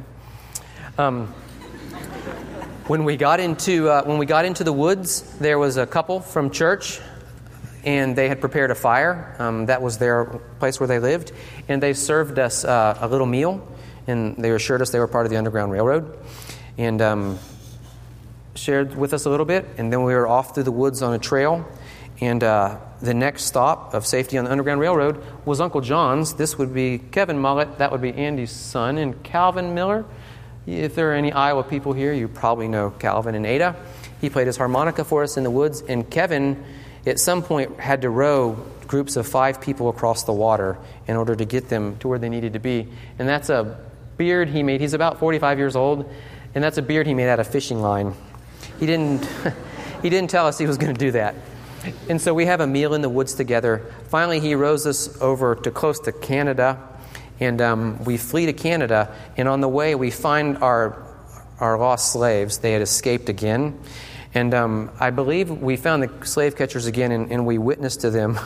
Speaker 2: When we got into the woods, there was a couple from church, and they had prepared a fire. That was their place where they lived, and they served us a little meal, and they assured us they were part of the Underground Railroad, and shared with us a little bit. And then we were off through the woods on a trail, and the next stop of safety on the Underground Railroad was Uncle John's. This would be Kevin Mullet. That would be Andy's son, and Calvin Miller. If there are any Iowa people here, you probably know Calvin and Ada. He played his harmonica for us in the woods, and Kevin, at some point, had to row groups of 5 people across the water in order to get them to where they needed to be. And that's a beard he made. He's about 45 years old, and that's a beard he made out of fishing line. He didn't tell us he was going to do that. And so we have a meal in the woods together. Finally, he rows us over to close to Canada, and we flee to Canada. And on the way, we find our lost slaves. They had escaped again. And I believe we found the slave catchers again, and we witnessed to them.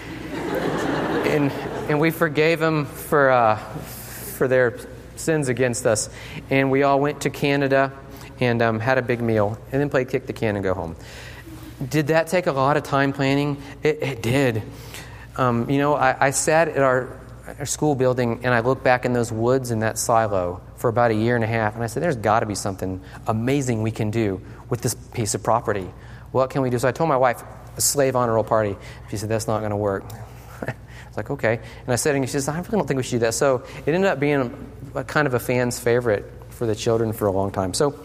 Speaker 2: and we forgave them for their sins against us. And we all went to Canada and had a big meal, and then played kick the can and go home. Did that take a lot of time planning? It did. I sat at our school building, and I looked back in those woods in that silo for about a year and a half, and I said, there's got to be something amazing we can do with this piece of property. What can we do? So I told my wife, a slave honor roll party. She said, that's not going to work. I was like, okay. And I said, and she says, I really don't think we should do that. So it ended up being a kind of a fan's favorite for the children for a long time. So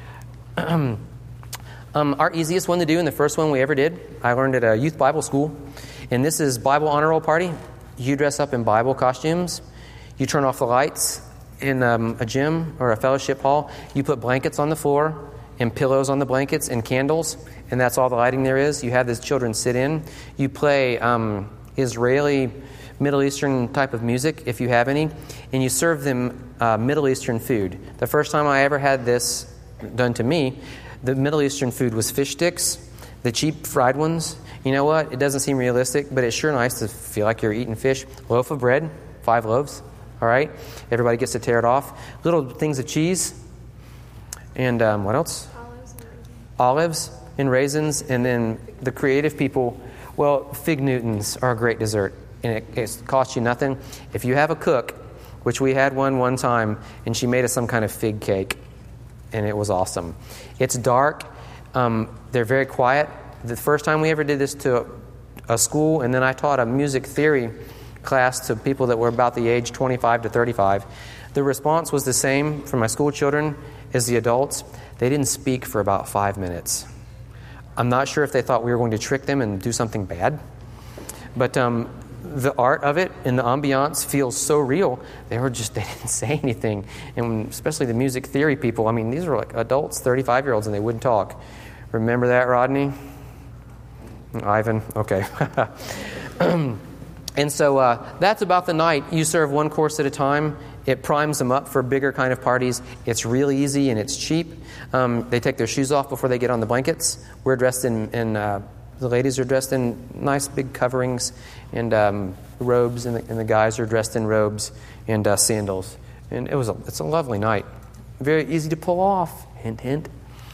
Speaker 2: our easiest one to do, and the first one we ever did, I learned at a youth Bible school, and this is Bible honor roll party. You dress up in Bible costumes. You turn off the lights in a gym or a fellowship hall. You put blankets on the floor and pillows on the blankets and candles, and that's all the lighting there is. You have the children sit in. You play Israeli, Middle Eastern type of music, if you have any, and you serve them Middle Eastern food. The first time I ever had this done to me, the Middle Eastern food was fish sticks, the cheap fried ones. You know what? It doesn't seem realistic, but it's sure nice to feel like you're eating fish. Loaf of bread, 5 loaves, all right? Everybody gets to tear it off. Little things of cheese. And what else? Olives and raisins. And then the creative people, well, fig Newtons are a great dessert, and it costs you nothing. If you have a cook, which we had one time, and she made us some kind of fig cake, and it was awesome. It's dark. They're very quiet. The first time we ever did this to a school, and then I taught a music theory class to people that were about the age 25 to 35. The response was the same from my school children as the adults. They didn't speak for about 5 minutes. I'm not sure if they thought we were going to trick them and do something bad, but the art of it and the ambiance feels so real. They didn't say anything. And especially the music theory people, I mean, these were like adults, 35-year-olds, and they wouldn't talk. Remember that, Rodney? Ivan? Okay. And so that's about the night. You serve one course at a time. It primes them up for bigger kind of parties. It's really easy and it's cheap. They take their shoes off before they get on the blankets. We're dressed the ladies are dressed in nice big coverings and robes, and the guys are dressed in robes and sandals. And it's a lovely night. Very easy to pull off. Hint, hint.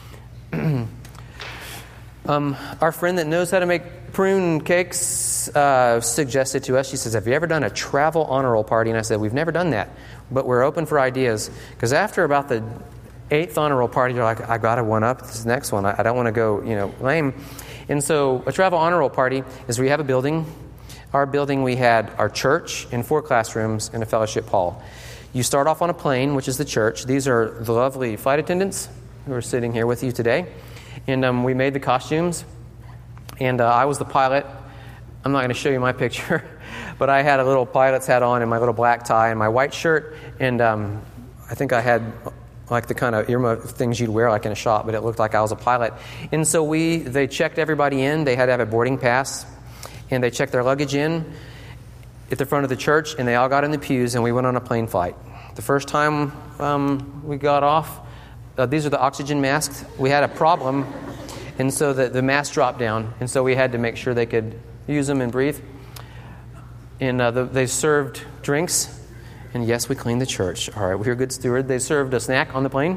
Speaker 2: Our friend that knows how to make prune cakes suggested to us, she says, have you ever done a travel honor roll party? And I said, we've never done that, but we're open for ideas. Because after about the 8th honor roll party, you're like, I got to one up this next one. I don't want to go, lame. And so a travel honor roll party is we have a building. Our building, we had our church and 4 classrooms and a fellowship hall. You start off on a plane, which is the church. These are the lovely flight attendants who are sitting here with you today. And we made the costumes. And I was the pilot. I'm not going to show you my picture, but I had a little pilot's hat on and my little black tie and my white shirt. And I think I had like the kind of earmuff things you'd wear like in a shop, but it looked like I was a pilot. And so they checked everybody in. They had to have a boarding pass, and they checked their luggage in at the front of the church, and they all got in the pews, and we went on a plane flight. The first time we got off, these are the oxygen masks. We had a problem, and so the mask dropped down, and so we had to make sure they could use them and breathe. And they served drinks, and yes, we cleaned the church. All right, we were good steward. They served a snack on the plane.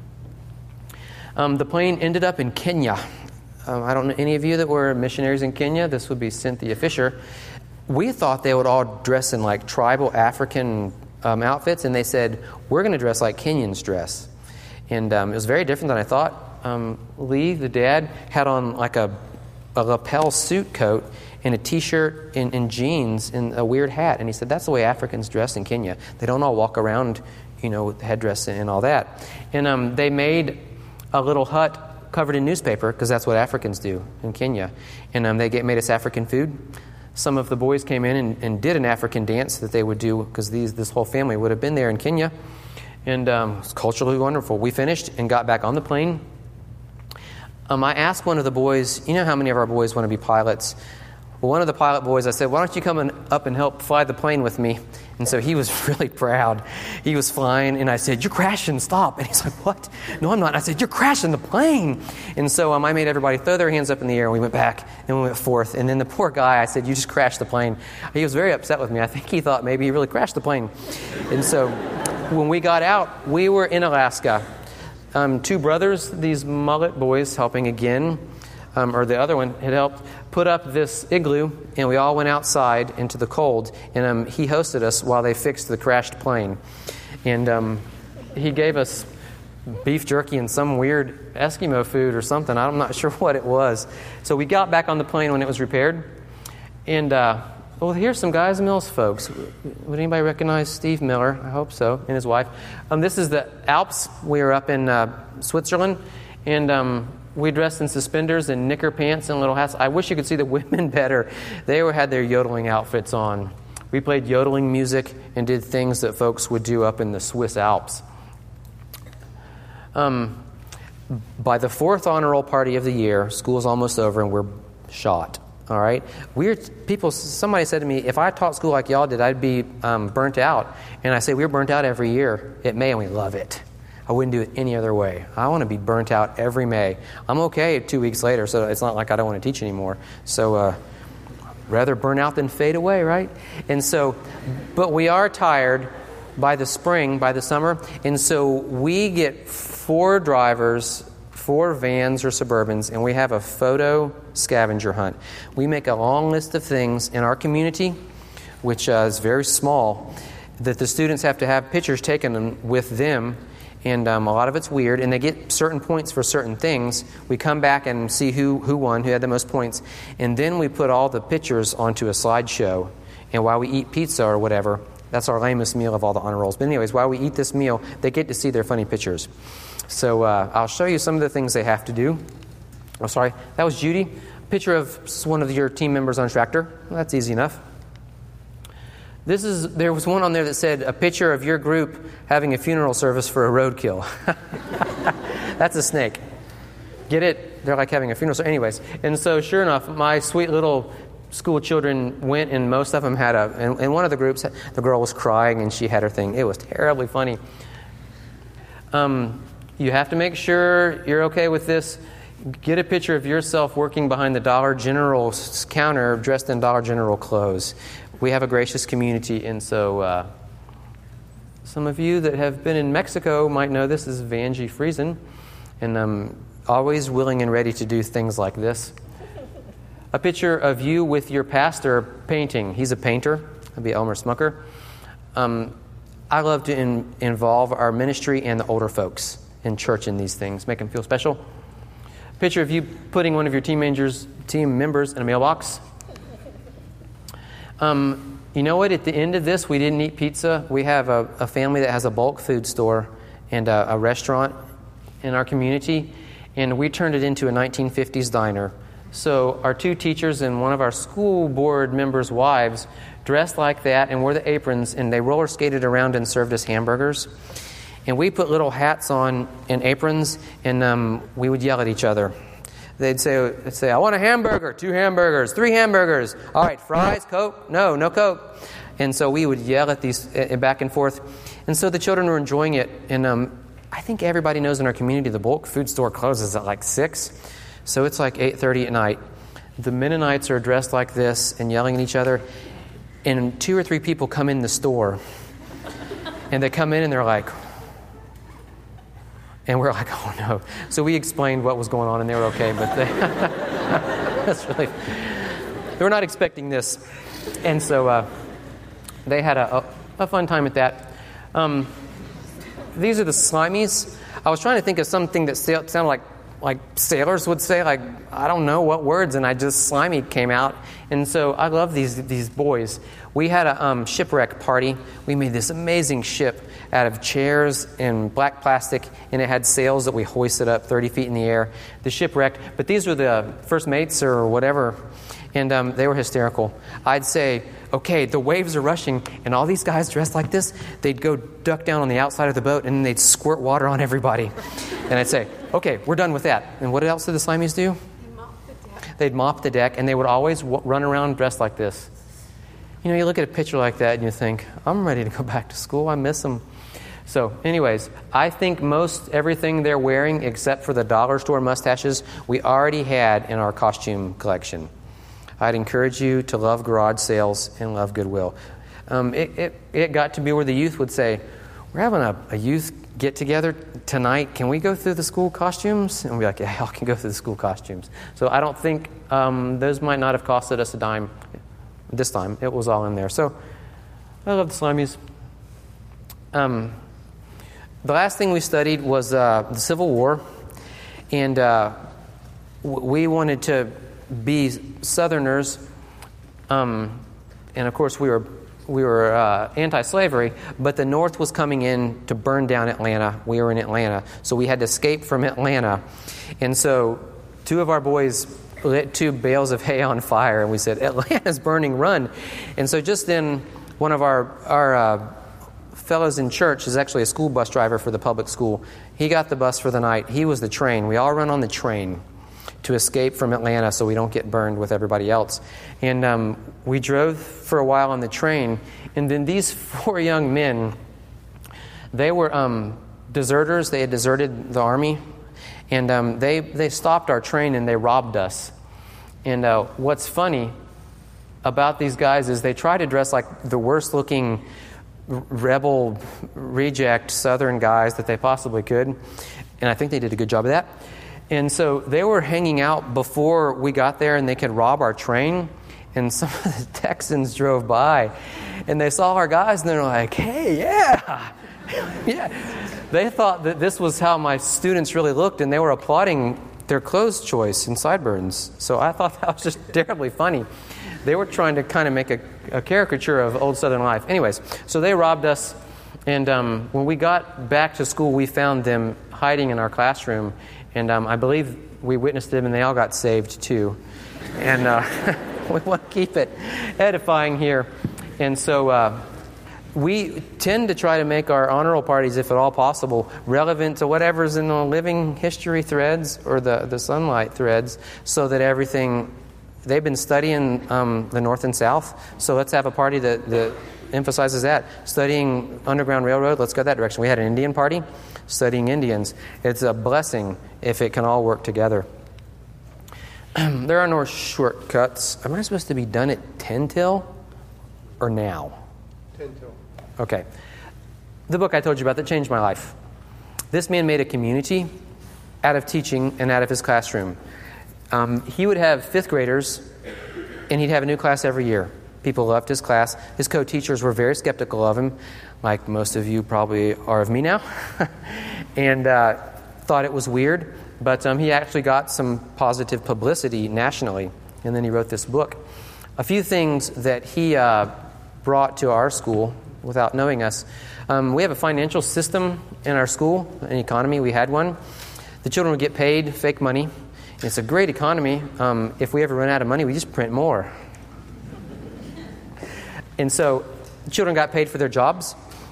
Speaker 2: The plane ended up in Kenya. I don't know any of you that were missionaries in Kenya. This would be Cynthia Fisher. We thought they would all dress in like tribal African outfits, and they said, we're going to dress like Kenyans dress. And it was very different than I thought. Lee, the dad, had on like a lapel suit coat and a T-shirt and jeans and a weird hat. And he said, that's the way Africans dress in Kenya. They don't all walk around, with headdress and all that. And they made a little hut covered in newspaper, because that's what Africans do in Kenya. And they made us African food. Some of the boys came in and did an African dance that they would do, because this whole family would have been there in Kenya. And it was culturally wonderful. We finished and got back on the plane. I asked one of the boys, how many of our boys want to be pilots? Well, one of the pilot boys, I said, why don't you come up and help fly the plane with me? And so he was really proud. He was flying, and I said, you're crashing, stop. And he's like, what? No, I'm not. And I said, you're crashing the plane. And so I made everybody throw their hands up in the air, and we went back, and we went forth. And then the poor guy, I said, you just crashed the plane. He was very upset with me. I think he thought maybe he really crashed the plane. And so when we got out, we were in Alaska. Two brothers, these mullet boys, helping again, or the other one had helped put up this igloo, and we all went outside into the cold, and he hosted us while they fixed the crashed plane. And he gave us beef jerky and some weird Eskimo food or something. I'm not sure what it was. So we got back on the plane when it was repaired. And, here's some Guys Mills folks. Would anybody recognize Steve Miller? I hope so, and his wife. This is the Alps. We were up in Switzerland, and we dressed in suspenders and knicker pants and little hats. I wish you could see the women better. They had their yodeling outfits on. We played yodeling music and did things that folks would do up in the Swiss Alps. By the fourth honor roll party of the year, school's almost over, and we're shot. All right? Somebody said to me, if I taught school like y'all did, I'd be burnt out. And I say, we're burnt out every year at May, and we love it. I wouldn't do it any other way. I want to be burnt out every May. I'm okay 2 weeks later, so it's not like I don't want to teach anymore. So rather burn out than fade away, right? And so, but we are tired by the spring, by the summer, and so we get 4 drivers, 4 vans or Suburbans, and we have a photo scavenger hunt. We make a long list of things in our community, which is very small, that the students have to have pictures taken with them. And a lot of it's weird, and they get certain points for certain things. We come back and see who won, who had the most points, and then we put all the pictures onto a slideshow. And while we eat pizza or whatever, that's our lamest meal of all the honor rolls. But anyways, while we eat this meal, they get to see their funny pictures. So I'll show you some of the things they have to do. Oh, sorry, that was Judy. A picture of one of your team members on tractor. Well, that's easy enough. There was one on there that said, a picture of your group having a funeral service for a roadkill. That's a snake. Get it? They're like having a funeral service. Anyways, and so sure enough, my sweet little school children went, and most of them had in one of the groups, the girl was crying, and she had her thing. It was terribly funny. You have to make sure you're okay with this. Get a picture of yourself working behind the Dollar General counter dressed in Dollar General clothes. We have a gracious community, and so some of you that have been in Mexico might know this is Vanjie Friesen, and I'm always willing and ready to do things like this. A picture of you with your pastor painting. He's a painter. That'd be Elmer Smucker. I love to involve our ministry and the older folks in church in these things, make them feel special. Picture of you putting one of your team members in a mailbox. You know what? At the end of this, we didn't eat pizza. We have a family that has a bulk food store and a restaurant in our community, and we turned it into a 1950s diner. So our 2 teachers and one of our school board members' wives dressed like that and wore the aprons, and they roller skated around and served us hamburgers. And we put little hats on and aprons, and we would yell at each other. They'd say, I want a hamburger, 2 hamburgers, 3 hamburgers. All right, fries, Coke? No Coke. And so we would yell at these back and forth. And so the children were enjoying it. And I think everybody knows in our community the bulk food store closes at like 6. So it's like 8:30 at night. The Mennonites are dressed like this and yelling at each other. And 2 or 3 people come in the store. And they come in and they're like... And we're like, oh no. So we explained what was going on and they were okay, but they were not expecting this. And so they had a fun time at that. These are the Slimies. I was trying to think of something that sounded like sailors would say, like, I don't know what words, and I just Slimy came out. And so I love these boys. We had a shipwreck party. We made this amazing ship out of chairs and black plastic, and it had sails that we hoisted up 30 feet in the air. The ship wrecked, but these were the first mates or whatever, and they were hysterical. I'd say, okay, the waves are rushing, and all these guys dressed like this, they'd go duck down on the outside of the boat, and then they'd squirt water on everybody. And I'd say, okay, we're done with that. And what else did the Slimies do? They'd mop the deck, and they would always run around dressed like this. You know, you look at a picture like that, and you think, I'm ready to go back to school. I miss them. So, anyways, I think most everything they're wearing, except for the dollar store mustaches, we already had in our costume collection. I'd encourage you to love garage sales and love Goodwill. It got to be where the youth would say, we're having a youth get-together tonight. Can we go through the school costumes? And we'd be like, yeah, y'all can go through the school costumes. So I don't think those might not have costed us a dime this time. It was all in there. So I love the Slimies. The last thing we studied was the Civil War, and we wanted to be Southerners, and of course we were anti-slavery, but the North was coming in to burn down Atlanta. We were in Atlanta, so we had to escape from Atlanta, and so 2 of our boys lit 2 bales of hay on fire, and we said, Atlanta's burning, run. And so just then, one of our fellows in church is actually a school bus driver for the public school. He got the bus for the night. He was the train. We all run on the train to escape from Atlanta so we don't get burned with everybody else. And we drove for a while on the train, and then these 4 young men, they were deserters. They had deserted the army, and they stopped our train and they robbed us. And what's funny about these guys is they try to dress like the worst-looking rebel reject Southern guys that they possibly could, and I think they did a good job of that. And so they were hanging out before we got there, and they could rob our train. And some of the Texans drove by, and they saw our guys, and they're like, "Hey, yeah, yeah." They thought that this was how my students really looked, and they were applauding their clothes choice and sideburns. So I thought that was just terribly funny. They were trying to kind of make a caricature of old Southern life. Anyways, so they robbed us, and when we got back to school, we found them hiding in our classroom, and I believe we witnessed them, and they all got saved too. And we want to keep it edifying here. And so we tend to try to make our honor roll parties, if at all possible, relevant to whatever's in the living history threads or the sunlight threads, so that everything... They've been studying the North and South, so let's have a party that emphasizes that. Studying Underground Railroad, let's go that direction. We had an Indian party, studying Indians. It's a blessing if it can all work together. There are no shortcuts. Am I supposed to be done at 10 till or now?
Speaker 4: 10 till.
Speaker 2: Okay. The book I told you about that changed my life. This man made a community out of teaching and out of his classroom. He would have 5th graders, and he'd have a new class every year. People loved his class. His co-teachers were very skeptical of him, like most of you probably are of me now, and thought it was weird. But he actually got some positive publicity nationally, and then he wrote this book. A few things that he brought to our school without knowing us. We have a financial system in our school, an economy. We had one. The children would get paid fake money. It's a great economy. If we ever run out of money, we just print more. And so children got paid for their jobs,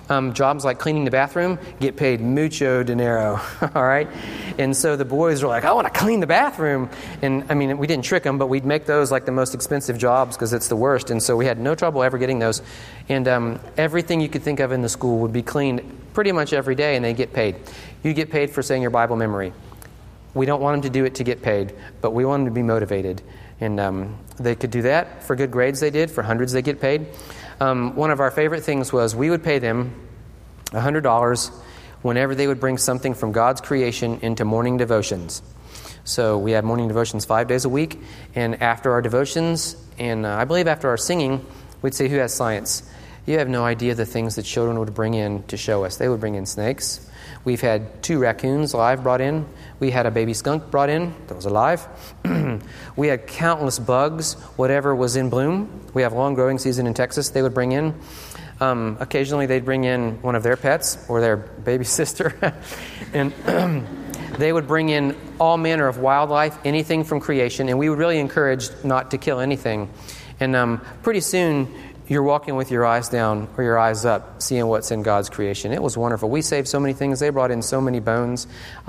Speaker 2: Jobs like cleaning the bathroom get paid mucho dinero, all right? And so the boys were like, I want to clean the bathroom. And, I mean, we didn't trick them, but we'd make those like the most expensive jobs because it's the worst. And so we had no trouble ever getting those. And everything you could think of in the school would be cleaned pretty much every day, and they get paid. You get paid for saying your Bible memory. We don't want them to do it to get paid, but we want them to be motivated. And they could do that. For good grades they did. For hundreds they get paid. One of our favorite things was we would pay them $100 whenever they would bring something from God's creation into morning devotions. So we had morning devotions 5 days a week, and after our devotions, and I believe after our singing, we'd say, who has science? You have no idea the things that children would bring in to show us. They would bring in snakes. We've had 2 raccoons live brought in. We had a baby skunk brought in that was alive. We had countless bugs, whatever was in bloom. We have long growing season in Texas they would bring in. Occasionally they'd bring in one of their pets or their baby sister. And they would bring in all manner of wildlife, anything from creation. And we would really encourage not to kill anything. And pretty soon you're walking with your eyes down or your eyes up, seeing what's in God's creation. It was wonderful. We saved so many things. They brought in so many bones.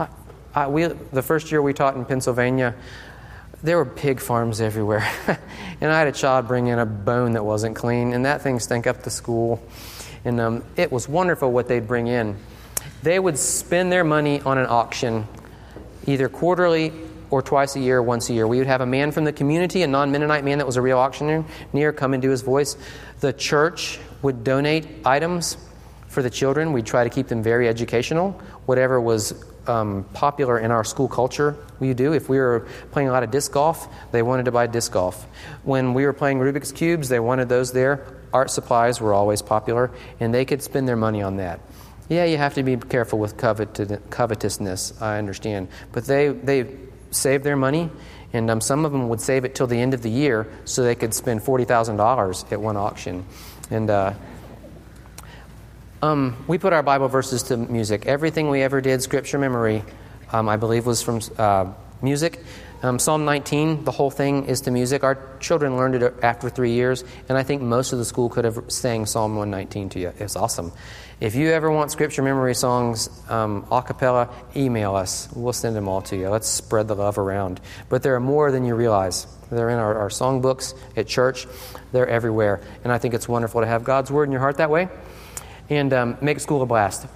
Speaker 2: The first year we taught in Pennsylvania, there were pig farms everywhere. And I had a child bring in a bone that wasn't clean, and that thing stank up the school. And it was wonderful what they'd bring in. They would spend their money on an auction, either quarterly or twice a year, once a year. We would have a man from the community, a non-Mennonite man that was a real auctioneer, come and do his voice. The church would donate items for the children. We'd try to keep them very educational. Whatever was popular in our school culture, we do. If we were playing a lot of disc golf, they wanted to buy disc golf. When we were playing Rubik's Cubes, they wanted those there. Art supplies were always popular, and they could spend their money on that. Yeah, you have to be careful with covetousness, I understand. But they saved their money, and some of them would save it till the end of the year so they could spend $40,000 at one auction. And we put our Bible verses to music. Everything we ever did, scripture memory, I believe was from music. Psalm 19, the whole thing is to music. Our children learned it after 3 years, and I think most of the school could have sang Psalm 119 to you. It's awesome. If you ever want scripture memory songs a cappella, email us. We'll send them all to you. Let's spread the love around. But there are more than you realize. They're in our songbooks at church. They're everywhere. And I think it's wonderful to have God's Word in your heart that way. And make school a blast.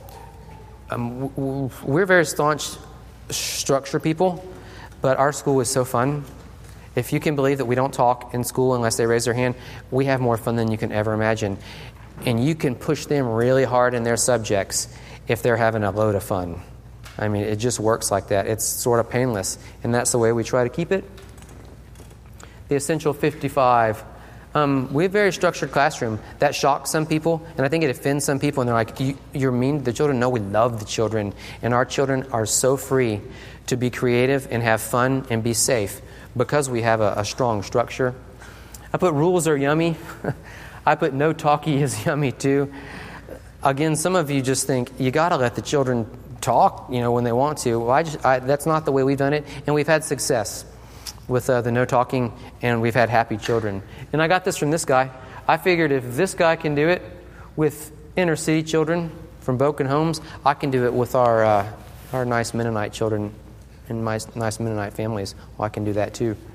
Speaker 2: We're very staunch structure people, but our school is so fun. If you can believe that we don't talk in school unless they raise their hand, we have more fun than you can ever imagine. And you can push them really hard in their subjects if they're having a load of fun. I mean, it just works like that. It's sort of painless, and that's the way we try to keep it. The Essential 55. We have a very structured classroom. That shocks some people, and I think it offends some people, and they're like, you're mean to the children? No, we love the children, and our children are so free to be creative and have fun and be safe because we have a strong structure. I put rules are yummy. I put no talkie is yummy too. Again, some of you just think, you got to let the children talk, when they want to. Well, that's not the way we've done it, and we've had success with the no talking, and we've had happy children. And I got this from this guy. I figured if this guy can do it with inner city children from broken homes, I can do it with our nice Mennonite children and my nice Mennonite families. Well, I can do that too.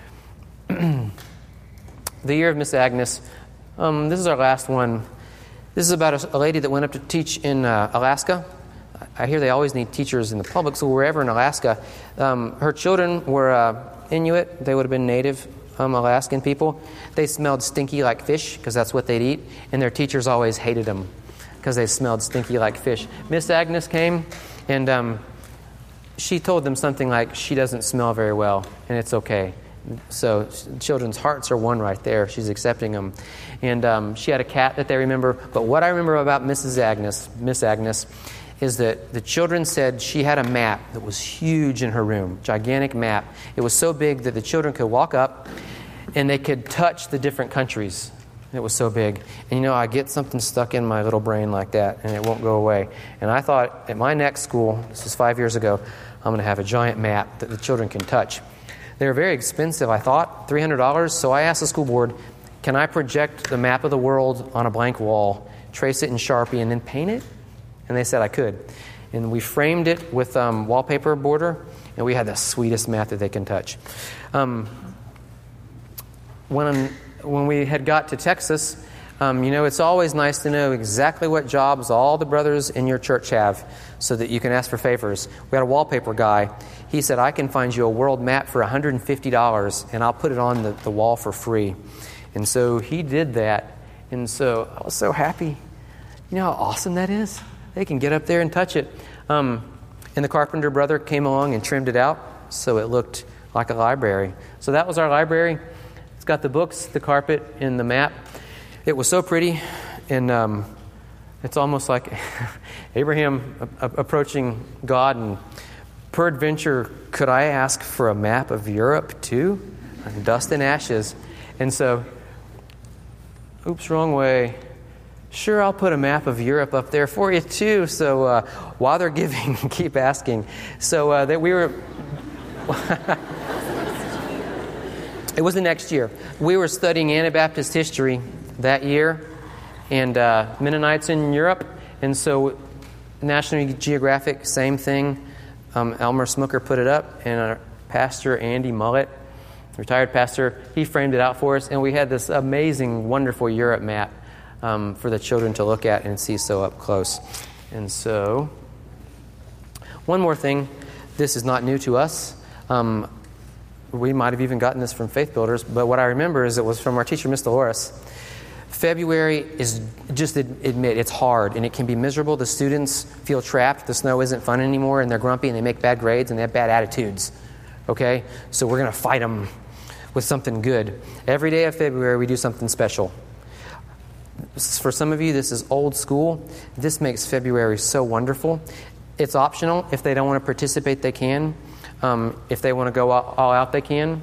Speaker 2: The Year of Miss Agnes. This is our last one. This is about a lady that went up to teach in Alaska. I hear they always need teachers in the public school, wherever in Alaska. Her children were Inuit. They would have been native Alaskan people. They smelled stinky like fish because that's what they'd eat. And their teachers always hated them because they smelled stinky like fish. Miss Agnes came and she told them something like, she doesn't smell very well and it's okay. So children's hearts are won right there. She's accepting them. And she had a cat that they remember. But what I remember about Miss Agnes, is that the children said she had a map that was huge in her room, gigantic map. It was so big that the children could walk up and they could touch the different countries. It was so big. And I get something stuck in my little brain like that and it won't go away. And I thought at my next school, this was 5 years ago, I'm going to have a giant map that the children can touch. They were very expensive, I thought, $300. So I asked the school board, can I project the map of the world on a blank wall trace it in Sharpie, and then paint it? And they said I could. And we framed it with wallpaper border, and we had the sweetest math that they can touch. When we had got to Texas, it's always nice to know exactly what jobs all the brothers in your church have so that you can ask for favors. We had a wallpaper guy. He said, I can find you a world map for $150, and I'll put it on the wall for free. And so he did that. And so I was so happy. You know how awesome that is? They can get up there and touch it. And the carpenter brother came along and trimmed it out so it looked like a library. So that was our library. It's got the books, the carpet, and the map. It was so pretty, and it's almost like Abraham approaching God, and peradventure, could I ask for a map of Europe too? Dust and ashes. And so, oops, wrong way. Sure, I'll put a map of Europe up there for you too. So while they're giving, keep asking. So that we were... It was the next year. We were studying Anabaptist history that year, and Mennonites in Europe. And so National Geographic, same thing. Elmer Smucker put it up, and our pastor, Andy Mullett, retired pastor, he framed it out for us, and we had this amazing, wonderful Europe map for the children to look at and see so up close. And so, one more thing. This is not new to us. We might have even gotten this from Faith Builders, but what I remember is it was from our teacher, Miss Dolores. February is, just admit, it's hard, and it can be miserable. The students feel trapped. The snow isn't fun anymore, and they're grumpy, and they make bad grades, and they have bad attitudes. Okay? So we're going to fight them with something good. Every day of February, we do something special. For some of you, this is old school. This makes February so wonderful. It's optional. If they don't want to participate, they can. If they want to go all out, they can.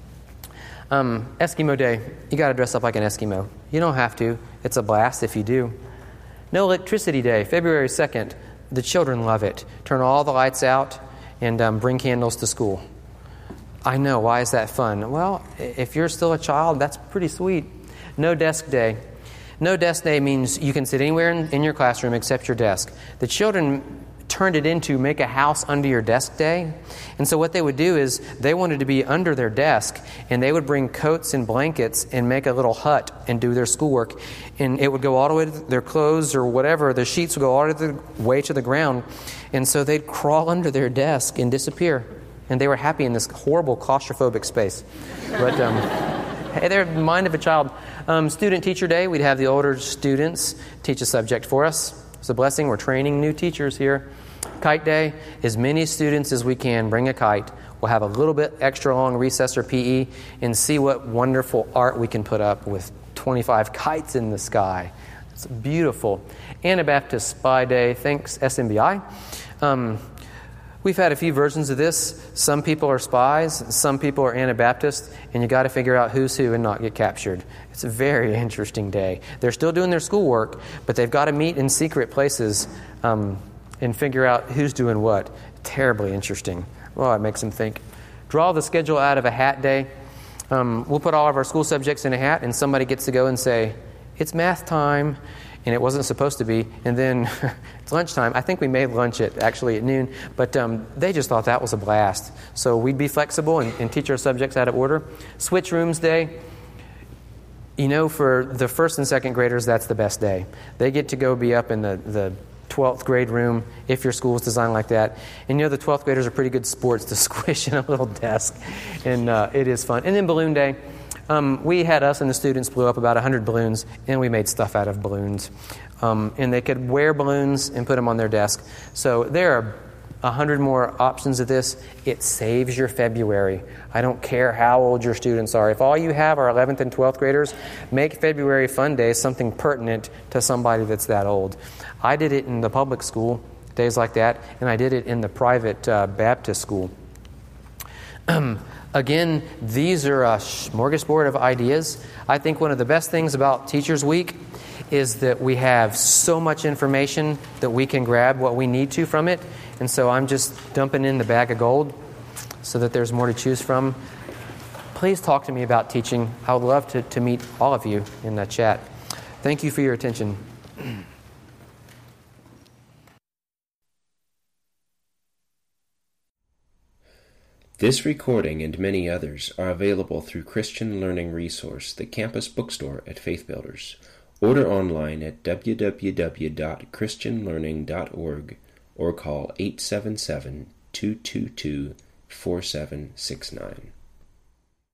Speaker 2: Eskimo Day. You got to dress up like an Eskimo. You don't have to. It's a blast if you do. No Electricity Day, February 2nd. The children love it. Turn all the lights out and bring candles to school. I know. Why is that fun? Well, if you're still a child, that's pretty sweet. No Desk Day. No Desk Day means you can sit anywhere in your classroom except your desk. The children turned it into make a house under your desk day. And so what they would do is they wanted to be under their desk, and they would bring coats and blankets and make a little hut and do their schoolwork. And it would go all the way to their clothes or whatever. The sheets would go all the way to the ground. And so they'd crawl under their desk and disappear. And they were happy in this horrible claustrophobic space. But hey, they're the mind of a child. Student Teacher Day, we'd have the older students teach a subject for us. It's a blessing. We're training new teachers here. Kite Day, as many students as we can, bring a kite. We'll have a little bit extra long recess or PE and see what wonderful art we can put up with 25 kites in the sky. It's beautiful. Anabaptist Spy Day, thanks SMBI. We've had a few versions of this. Some people are spies, some people are Anabaptist, and you got to figure out who's who and not get captured. It's a very interesting day. They're still doing their schoolwork, but they've got to meet in secret places and figure out who's doing what. Terribly interesting. Well, it makes them think. Draw the schedule out of a hat day. We'll put all of our school subjects in a hat, and somebody gets to go and say, it's math time. And it wasn't supposed to be. And then it's lunchtime. I think we made lunch actually at noon. But they just thought that was a blast. So we'd be flexible and teach our subjects out of order. Switch Rooms Day. You know, for the first and second graders, that's the best day. They get to go be up in the 12th grade room if your school is designed like that. And you know, the 12th graders are pretty good sports to squish in a little desk. And it is fun. And then Balloon Day. We had us and the students blew up about 100 balloons, and we made stuff out of balloons. And they could wear balloons and put them on their desk. So there are 100 more options of this. It saves your February. I don't care how old your students are. If all you have are 11th and 12th graders, make February Fun Day something pertinent to somebody that's that old. I did it in the public school, days like that, and I did it in the private Baptist school. Again, these are a smorgasbord of ideas. I think one of the best things about Teachers Week is that we have so much information that we can grab what we need to from it. And so I'm just dumping in the bag of gold so that there's more to choose from. Please talk to me about teaching. I would love to meet all of you in that chat. Thank you for your attention.
Speaker 1: This recording and many others are available through Christian Learning Resource, the campus bookstore at Faith Builders. Order online at www.christianlearning.org or call 877-222-4769.